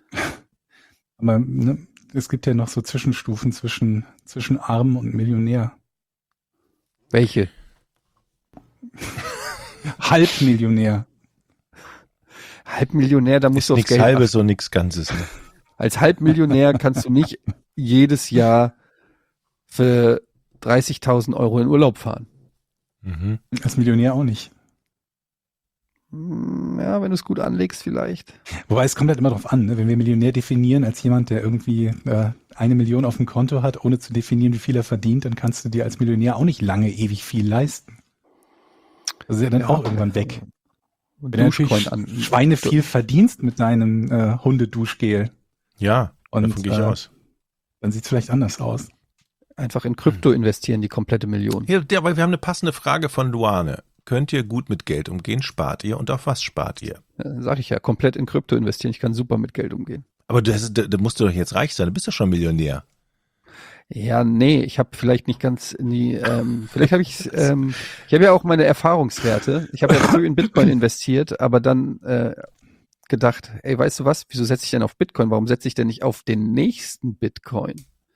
Aber ne, es gibt ja noch so Zwischenstufen zwischen, zwischen Arm und Millionär. Welche? Halbmillionär. Halbmillionär, da musst ist du aufs nichts Geld achten. Halbes und nichts Ganzes. Ne? Als Halbmillionär kannst du nicht jedes Jahr für dreißigtausend Euro in Urlaub fahren. Mhm. Als Millionär auch nicht. Hm, Ja, wenn du es gut anlegst vielleicht. Wobei es kommt halt immer drauf an, ne? Wenn wir Millionär definieren als jemand, der irgendwie äh, eine Million auf dem Konto hat, ohne zu definieren, wie viel er verdient, dann kannst du dir als Millionär auch nicht lange ewig viel leisten. Das ist ja dann Ja. auch irgendwann weg. Und Wenn du natürlich Duschcoin an. Schweine viel verdienst mit deinem äh, Hundeduschgel, Ja, Und, davon gehe ich äh, aus. dann sieht es vielleicht anders aus. Einfach in Krypto investieren, die komplette Million. Hier, der, aber wir haben eine passende Frage von Luane. Könnt ihr gut mit Geld umgehen? Spart ihr? Und auf was spart ihr? Äh, Sag ich ja, komplett in Krypto investieren. Ich kann super mit Geld umgehen. Aber du, hast, da, da musst du doch jetzt reich sein. Du bist doch schon Millionär. Ja, nee, ich habe vielleicht nicht ganz in die, ähm, vielleicht habe ich, ähm, ich habe ja auch meine Erfahrungswerte. Ich habe ja früh in Bitcoin investiert, aber dann äh, gedacht, ey, weißt du was, wieso setze ich denn auf Bitcoin? Warum setze ich denn nicht auf den nächsten Bitcoin?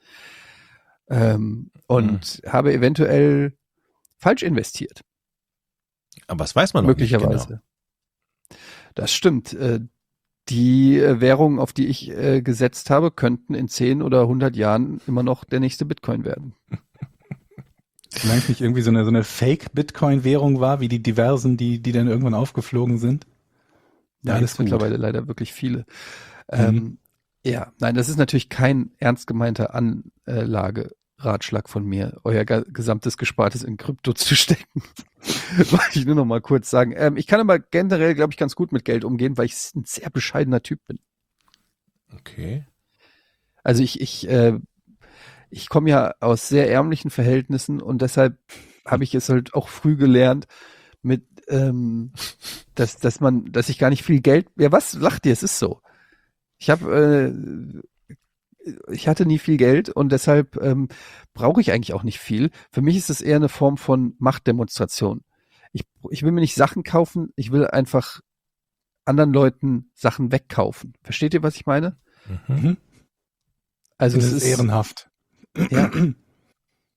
Ähm, und habe eventuell falsch investiert, Aber das weiß man noch möglicherweise. nicht genau. Das stimmt. Äh, Die äh, Währungen, auf die ich äh, gesetzt habe, könnten in zehn oder hundert Jahren immer noch der nächste Bitcoin werden. Solange es nicht irgendwie so eine, so eine Fake-Bitcoin-Währung war, wie die diversen, die, die dann irgendwann aufgeflogen sind. Ja, alles alles gut. mittlerweile leider wirklich viele. Mhm. Ähm, ja, nein, das ist natürlich kein ernst gemeinter Anlageratschlag von mir, euer ga- gesamtes Gespartes in Krypto zu stecken. Wollte ich nur noch mal kurz sagen. Ähm, ich kann aber generell, glaube ich, ganz gut mit Geld umgehen, weil ich ein sehr bescheidener Typ bin. Okay. Also ich, ich, äh, ich komme ja aus sehr ärmlichen Verhältnissen und deshalb habe ich es halt auch früh gelernt, mit, ähm, dass, dass man, dass ich gar nicht viel Geld, ja was, lacht ihr, es ist so. Ich habe, äh, ich hatte nie viel Geld und deshalb ähm, brauche ich eigentlich auch nicht viel. Für mich ist es eher eine Form von Machtdemonstration. Ich, ich will mir nicht Sachen kaufen, ich will einfach anderen Leuten Sachen wegkaufen. Versteht ihr, was ich meine? Mhm. Mhm. Also Das es ist ist ehrenhaft. ja,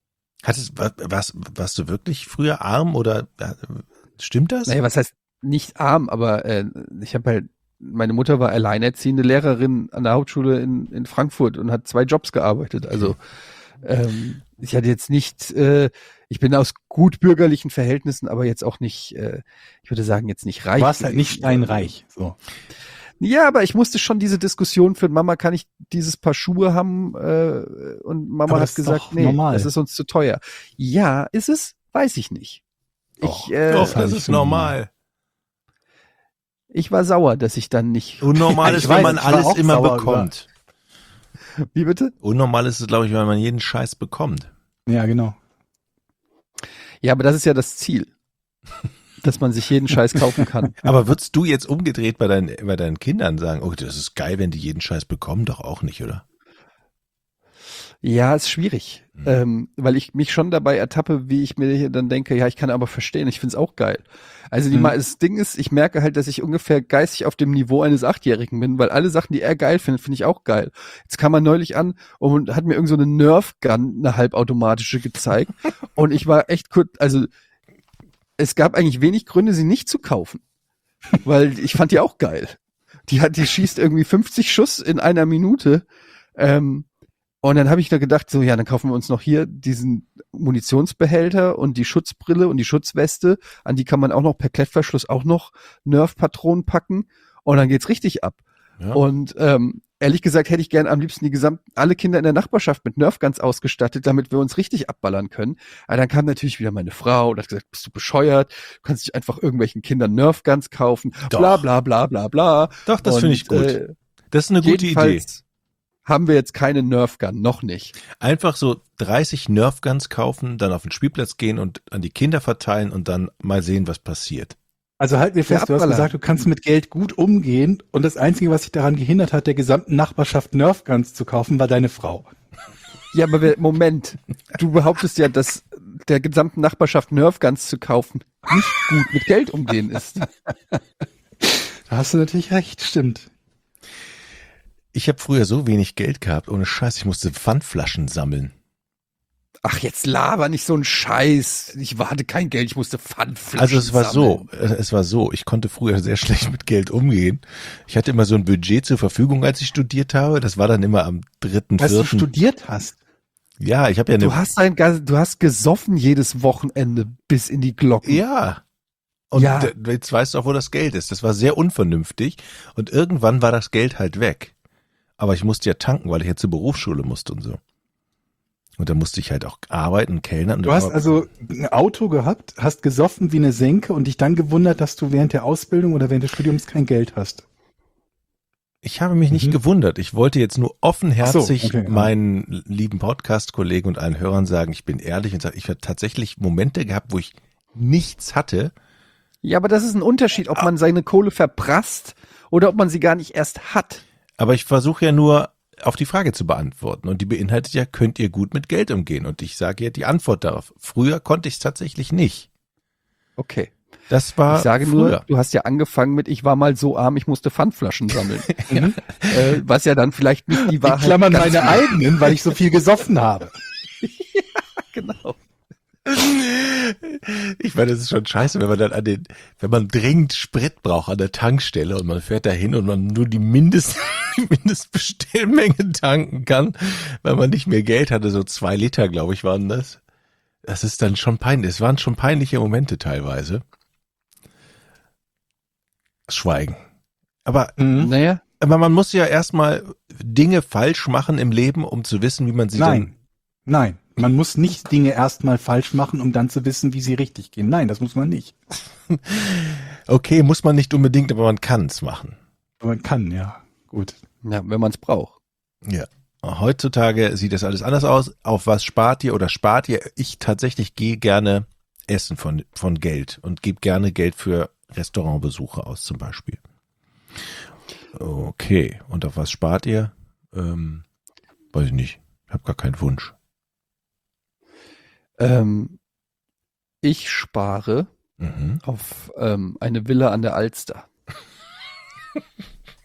Hattest, war, warst, warst du wirklich früher arm oder äh, stimmt das? Naja, was heißt nicht arm, aber äh, ich habe halt, meine Mutter war alleinerziehende Lehrerin an der Hauptschule in, in Frankfurt und hat zwei Jobs gearbeitet. Also ähm, ich hatte jetzt nicht, äh, ich bin aus gut bürgerlichen Verhältnissen, aber jetzt auch nicht, äh, ich würde sagen, jetzt nicht reich. Du warst halt nicht steinreich. So. Ja, aber ich musste schon diese Diskussion führen, Mama, kann ich dieses Paar Schuhe haben? Äh, und Mama Aber hat das ist gesagt, doch nee, normal. das ist uns zu teuer. Ja, ist es? Weiß ich nicht. Ich, äh, Doch, das ich ist finde- normal. ich war sauer, dass ich dann nicht. Unnormal Ja, ist, ich wenn weiß, man ich war alles auch immer sauer bekommt. Wie bitte? Unnormal ist es, glaube ich, wenn man jeden Scheiß bekommt. Ja, genau. Ja, aber das ist ja das Ziel. Dass man sich jeden Scheiß kaufen kann. Aber würdest du jetzt umgedreht bei deinen, bei deinen Kindern sagen, oh, das ist geil, wenn die jeden Scheiß bekommen? Doch auch nicht, oder? Ja, ist schwierig. Mhm. Ähm, weil ich mich schon dabei ertappe, wie ich mir hier dann denke, ja, ich kann aber verstehen, ich find's auch geil. Also die, Mhm. Ma- das Ding ist, ich merke halt, dass ich ungefähr geistig auf dem Niveau eines Achtjährigen bin, weil alle Sachen, die er geil findet, finde ich auch geil. Jetzt kam er neulich an und hat mir irgend so eine Nerf-Gun, eine halbautomatische, gezeigt. Und ich war echt kurz, also es gab eigentlich wenig Gründe, sie nicht zu kaufen. Weil ich fand die auch geil. Die hat, die schießt irgendwie fünfzig Schuss in einer Minute. Ähm, und dann habe ich da gedacht, so, ja, dann kaufen wir uns noch hier diesen Munitionsbehälter und die Schutzbrille und die Schutzweste. An die kann man auch noch per Klettverschluss auch noch Nerf-Patronen packen. Und dann geht's richtig ab. Ja. Und ähm, ehrlich gesagt hätte ich gern am liebsten die gesamt alle Kinder in der Nachbarschaft mit Nerfguns ausgestattet, damit wir uns richtig abballern können. Aber dann kam natürlich wieder meine Frau und hat gesagt, bist du bescheuert? Du kannst nicht einfach irgendwelchen Kindern Nerfguns kaufen. Doch. Bla bla bla bla bla. Doch, das Und, finde ich gut. Äh, Das ist eine gute Idee. jedenfalls haben wir jetzt keine Nerfgun, noch nicht. Einfach so dreißig Nerfguns kaufen, dann auf den Spielplatz gehen und an die Kinder verteilen und dann mal sehen, was passiert. Also halt mir fest, du hast Abballern. gesagt, du kannst mit Geld gut umgehen und das Einzige, was dich daran gehindert hat, der gesamten Nachbarschaft Nerfguns zu kaufen, war deine Frau. Ja, aber wer- Moment, du behauptest ja, dass der gesamten Nachbarschaft Nerfguns zu kaufen nicht gut mit Geld umgehen ist. Da hast du natürlich recht, stimmt. Ich habe früher so wenig Geld gehabt, ohne Scheiß, ich musste Pfandflaschen sammeln. Ach, jetzt laber nicht so ein Scheiß. Ich hatte kein Geld, ich musste Pfandflaschen Also es war sammeln. so, äh, es war so, ich konnte früher sehr schlecht mit Geld umgehen. Ich hatte immer so ein Budget zur Verfügung, als ich studiert habe. Das war dann immer am dritten, Als du vierten. studiert hast. Ja, ich habe ja Du eine. hast ein, Gas- du hast gesoffen jedes Wochenende bis in die Glocken. Ja. Und Ja. d- jetzt weißt du auch, wo das Geld ist. Das war sehr unvernünftig. Und irgendwann war das Geld halt weg. Aber ich musste ja tanken, weil ich jetzt zur Berufsschule musste und so. Und da musste ich halt auch arbeiten, kellnern. Du hast also ein Auto gehabt, hast gesoffen wie eine Senke und dich dann gewundert, dass du während der Ausbildung oder während des Studiums kein Geld hast. Ich habe mich nicht Mhm. gewundert. Ich wollte jetzt nur offenherzig Ach so, okay, ja. meinen lieben Podcast-Kollegen und allen Hörern sagen, ich bin ehrlich und sage, ich habe tatsächlich Momente gehabt, wo ich nichts hatte. Ja, aber das ist ein Unterschied, ob man seine Kohle verprasst oder ob man sie gar nicht erst hat. Aber ich versuche ja nur auf die Frage zu beantworten. Und die beinhaltet ja, könnt ihr gut mit Geld umgehen? Und ich sage ja die Antwort darauf. Früher konnte ich es tatsächlich nicht. Okay. Das war Ich sage früher. nur, du hast ja angefangen mit, ich war mal so arm, ich musste Pfandflaschen sammeln. äh, was ja dann vielleicht nicht die In Wahrheit Klammern ganz- meine eigenen, weil ich so viel gesoffen habe. Genau. Ich meine, das ist schon scheiße, wenn man dann an den, wenn man dringend Sprit braucht an der Tankstelle und man fährt da hin und man nur die Mindest, die Mindestbestellmenge tanken kann, weil man nicht mehr Geld hatte, so zwei Liter, glaube ich, waren das. Das ist dann schon peinlich. Es waren schon peinliche Momente teilweise. Schweigen. Aber, Mhm. Naja, aber man muss ja erstmal Dinge falsch machen im Leben, um zu wissen, wie man sie Nein, nein. Man muss nicht Dinge erstmal falsch machen, um dann zu wissen, wie sie richtig gehen. Nein, das muss man nicht. dann. Okay, muss man nicht unbedingt, aber man kann es machen. Aber man kann, ja. Gut. ja, wenn man es braucht. Ja. Heutzutage sieht das alles anders aus. Auf was spart ihr oder spart ihr? Ich tatsächlich gehe gerne essen von, von Geld und gebe gerne Geld für Restaurantbesuche aus zum Beispiel. Okay. Und auf was spart ihr? Ähm, weiß ich nicht. Ich habe gar keinen Wunsch. Ähm, ich spare Mhm. auf ähm, eine Villa an der Alster.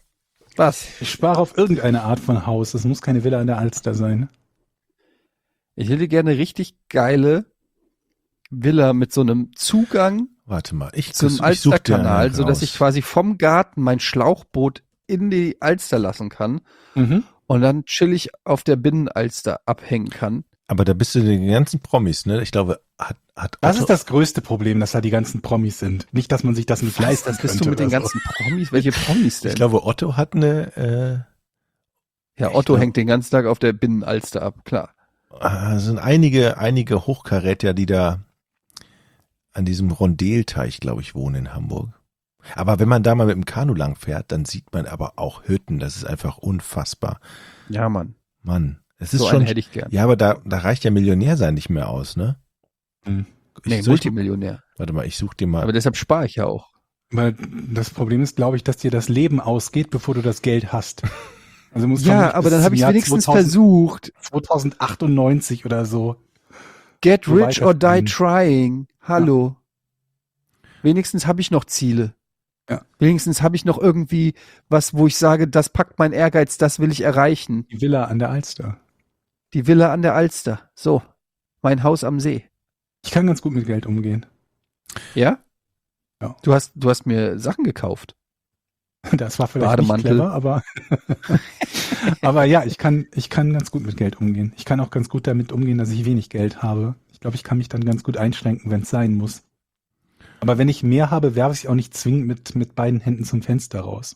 Was? Ich spare auf irgendeine Art von Haus. Es muss keine Villa an der Alster sein. Ich hätte gerne eine richtig geile Villa mit so einem Zugang Warte mal, ich, zum ich such dir Alsterkanal, einen sodass raus. ich quasi vom Garten mein Schlauchboot in die Alster lassen kann Mhm. und dann chillig auf der Binnenalster abhängen kann. Aber da bist du den ganzen Promis, ne? Ich glaube, hat, hat Das Otto, ist das größte Problem, dass da die ganzen Promis sind. Nicht, dass man sich das nicht leisten Das bist könnte du mit den oder ganzen Promis? Welche Promis ich denn? glaube, Otto hat eine, äh, Ja, ich Otto glaub- hängt den ganzen Tag auf der Binnenalster ab, klar. äh, sind einige, einige Hochkaräter, die da an diesem Rondelteich, glaube ich, wohnen in Hamburg. Aber wenn man da mal mit dem Kanu lang fährt, dann sieht man aber auch Hütten. Das ist einfach unfassbar. Ja, Mann. Mann, es ist So schon. einen hätte ich gern. Ja, aber da, da reicht ja Millionär sein nicht mehr aus, ne? Mhm. Ich, Nee, soll ich, Multimillionär. warte mal, ich such dir mal. Aber deshalb spare ich ja auch. Weil das Problem ist, glaube ich, dass dir das Leben ausgeht, bevor du das Geld hast. Also musst Ja, vermutlich aber bis dann zum habe ich Jahr wenigstens zweitausend versucht. zweitausendachtundneunzig oder so. Get So rich or die weiterspielen. trying. Hallo. Wenigstens habe ich noch Ziele. Ja. Wenigstens habe ich noch irgendwie was, wo ich sage, das packt mein Ehrgeiz, das will ich erreichen. Die Villa an der Alster. Die Villa an der Alster. So. Mein Haus am See. Ich kann ganz gut mit Geld umgehen. Ja? Ja. Du hast, du hast mir Sachen gekauft. Das war vielleicht nicht Bademantel. clever, aber aber ja, ich kann ich kann ganz gut mit Geld umgehen. Ich kann auch ganz gut damit umgehen, dass ich wenig Geld habe. Ich glaube, ich kann mich dann ganz gut einschränken, wenn es sein muss. Aber wenn ich mehr habe, werfe ich auch nicht zwingend mit mit beiden Händen zum Fenster raus.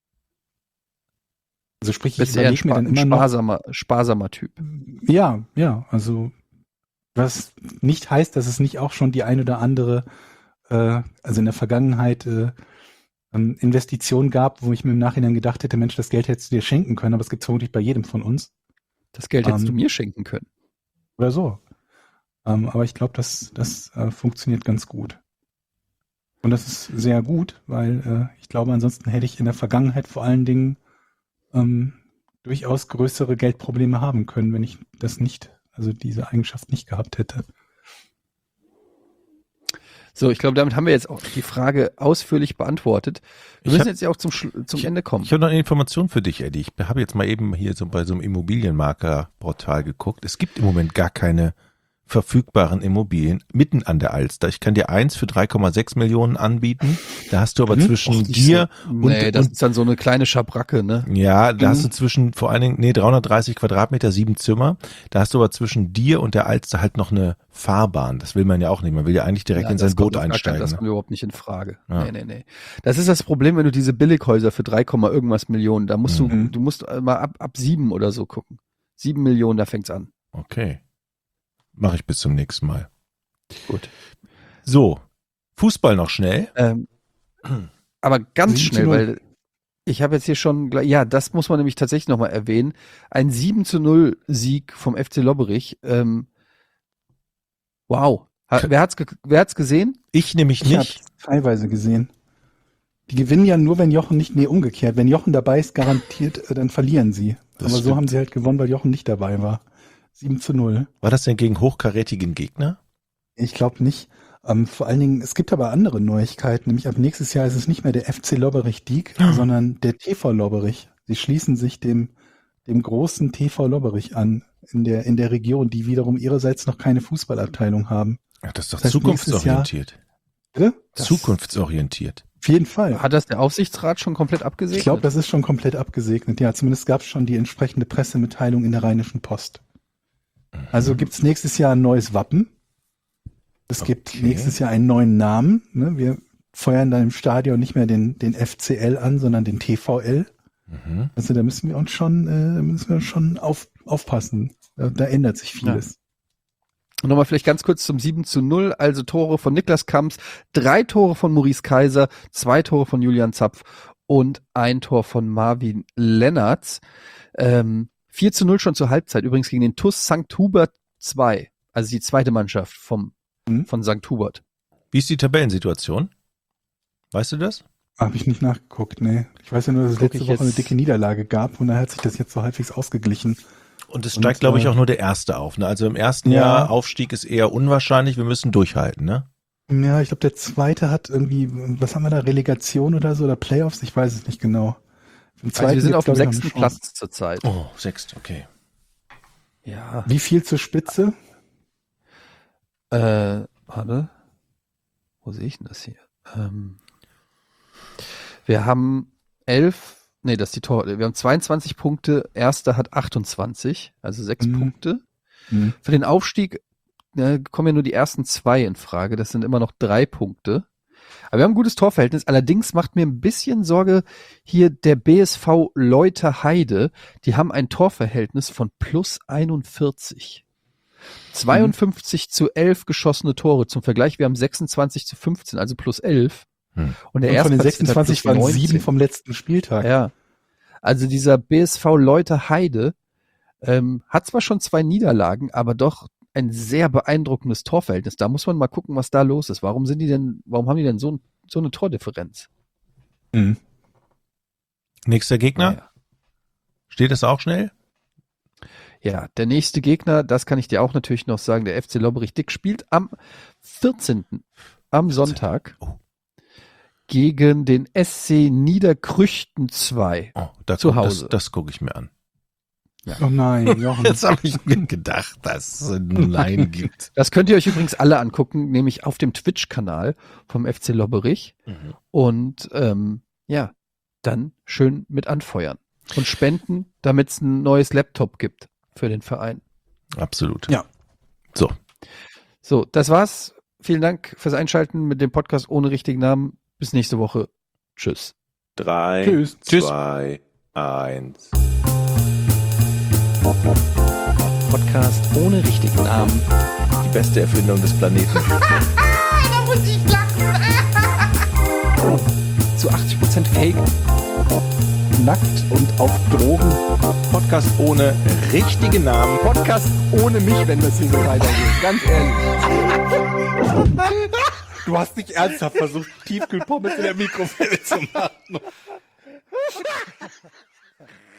Also sprich, ich Bist eher ein, überlege mir spa dann ein immer noch, sparsamer, sparsamer Typ. ja, ja, also was nicht heißt, dass es nicht auch schon die ein oder andere, äh, also in der Vergangenheit äh, ähm, Investition gab, wo ich mir im Nachhinein gedacht hätte, Mensch, das Geld hättest du dir schenken können, aber es gibt es vermutlich bei jedem von uns Das Geld hättest Ähm, du mir schenken können. oder so. Ähm, aber ich glaube, das, das äh, funktioniert ganz gut. Und das ist sehr gut, weil äh, ich glaube, ansonsten hätte ich in der Vergangenheit vor allen Dingen ähm, durchaus größere Geldprobleme haben können, wenn ich das nicht, also diese Eigenschaft nicht gehabt hätte. So, ich glaube, damit haben wir jetzt auch die Frage ausführlich beantwortet. Wir Ich müssen hab- jetzt ja auch zum, Schlu- zum ich- Ende kommen. Ich habe noch eine Information für dich, Eddie. Ich habe jetzt mal eben hier so bei so einem Immobilienmaklerportal geguckt. Es gibt im Moment gar keine verfügbaren Immobilien mitten an der Alster. Ich kann dir eins für drei Komma sechs Millionen anbieten. Da hast du aber Mhm. zwischen Och, nicht dir so. und, Nee, das und ist dann so eine kleine Schabracke, ne? ja, da Mhm. hast du zwischen vor allen Dingen, nee, dreihundertdreißig Quadratmeter, sieben Zimmer. Da hast du aber zwischen dir und der Alster halt noch eine Fahrbahn. Das will man ja auch nicht. Man will ja eigentlich direkt Ja, in sein das kommt Boot auf gar kein- einsteigen. Das Ne? kommt überhaupt nicht in Frage. Ja. Nee, nee, nee. Das ist das Problem, wenn du diese Billighäuser für drei, irgendwas Millionen, da musst Mhm. du, du musst mal ab, ab sieben oder so gucken. Sieben Millionen, da fängt's an. Okay. Mache ich bis zum nächsten Mal. Gut. So, Fußball noch schnell. Ähm, aber ganz sieben zu schnell, null. weil ich habe jetzt hier schon, gleich- ja, das muss man nämlich tatsächlich nochmal erwähnen. Ein sieben zu null Sieg vom F C Lobberich. Ähm, wow. Ha, wer hat's, ge wer hat's gesehen? Ich nämlich Ich habe nicht. teilweise gesehen. Die gewinnen ja nur, wenn Jochen nicht, nee, umgekehrt. Wenn Jochen dabei ist, garantiert, äh, dann verlieren sie. Das Aber so stimmt. haben sie halt gewonnen, weil Jochen nicht dabei war. sieben zu null. War das denn gegen hochkarätigen Gegner? Ich glaube nicht. Ähm, vor allen Dingen, es gibt aber andere Neuigkeiten. Nämlich ab nächstes Jahr ist es nicht mehr der F C Lobberich-Diek, sondern der T V Lobberich. Sie schließen sich dem, dem großen T V Lobberich an in der, in der Region, die wiederum ihrerseits noch keine Fußballabteilung haben. Ach, das ist doch Das heißt, zukunftsorientiert. Bitte? Das- Zukunftsorientiert. Auf jeden Fall. Hat das der Aufsichtsrat schon komplett abgesegnet? Ich glaube, das ist schon komplett abgesegnet. Ja, zumindest gab es schon die entsprechende Pressemitteilung in der Rheinischen Post. Also gibt es nächstes Jahr ein neues Wappen. Es gibt Okay. nächstes Jahr einen neuen Namen. Ne? Wir feuern dann im Stadion nicht mehr den, den F C L an, sondern den T V L. Mhm. Also da müssen wir uns schon, äh, da müssen wir schon auf, aufpassen. Da, da ändert sich vieles. Und nochmal vielleicht ganz kurz zum sieben zu null, also Tore von Niklas Kamps, drei Tore von Maurice Kaiser, zwei Tore von Julian Zapf und ein Tor von Marvin Lennartz. Ähm, vier zu null schon zur Halbzeit, übrigens gegen den T U S Sankt Hubert zwei, also die zweite Mannschaft vom, Mhm. von Sankt Hubert. Wie ist die Tabellensituation? Weißt du das? Habe ich nicht nachgeguckt, nee. Ich weiß ja nur, dass es Guck letzte ich Woche eine jetzt- dicke Niederlage gab und daher hat sich das jetzt so halbwegs ausgeglichen. Und es Und, steigt, glaube ich, äh, auch nur der Erste auf. Ne? Also im ersten Ja. Jahr Aufstieg ist eher unwahrscheinlich. Wir müssen durchhalten, ne? Ja, ich glaube, der zweite hat irgendwie, was haben wir da, Relegation oder so, oder Playoffs? Ich weiß es nicht genau. Im Also wir sind gibt's, auf dem glaub ich, noch sechsten eine Chance. Platz zurzeit. Oh, sechst, okay. Ja. Wie viel zur Spitze? Äh, warte. Wo sehe ich denn das hier? Ähm, wir haben elf, nee, das ist die Torwart. Wir haben zweiundzwanzig Punkte. Erster hat achtundzwanzig, also sechs Mhm. Punkte. Mhm. Für den Aufstieg äh, kommen ja nur die ersten zwei in Frage. Das sind immer noch drei Punkte. Aber wir haben ein gutes Torverhältnis. Allerdings macht mir ein bisschen Sorge hier der B S V Leuterheide. Die haben ein Torverhältnis von plus einundvierzig. zweiundfünfzig zu elf geschossene Tore. Zum Vergleich, wir haben sechsundzwanzig zu fünfzehn, also plus elf. Hm. Und der Und von den Erstplatzierte hat sechsundzwanzig plus waren neunzehn. sieben vom letzten Spieltag. Ja. Also dieser B S V Leuterheide ähm, hat zwar schon zwei Niederlagen, aber doch ein sehr beeindruckendes Torverhältnis. Da muss man mal gucken, was da los ist. Warum sind die denn, warum haben die denn so, so eine Tordifferenz? Mhm. Nächster Gegner? Naja. Steht das auch schnell? Ja, der nächste Gegner, das kann ich dir auch natürlich noch sagen, der F C Lobberich-Dick spielt am vierzehnten am Sonntag Oh. gegen den S C Niederkrüchten zwei. Oh, da Zu guck, Hause. Das, das gucke ich mir an. Oh nein, Jochen. Jetzt habe ich mir gedacht, dass es ein Nein gibt. Das könnt ihr euch übrigens alle angucken, nämlich auf dem Twitch-Kanal vom F C Lobberich. Mhm. Und ähm, ja, dann schön mit anfeuern und spenden, damit es ein neues Laptop gibt für den Verein. Absolut. Ja. So. So, das war's. Vielen Dank fürs Einschalten mit dem Podcast ohne richtigen Namen. Bis nächste Woche. Tschüss. Drei, Tschüss. zwei, eins. Podcast ohne richtigen Namen. Die beste Erfindung des Planeten. Da muss ich lachen. Zu achtzig Prozent Fake. Nackt und auf Drogen. Podcast ohne richtigen Namen. Podcast ohne mich, wenn das hier so weitergeht. Ganz ehrlich. Du hast nicht ernsthaft versucht, Tiefkühlpommes in der Mikrowelle zu machen.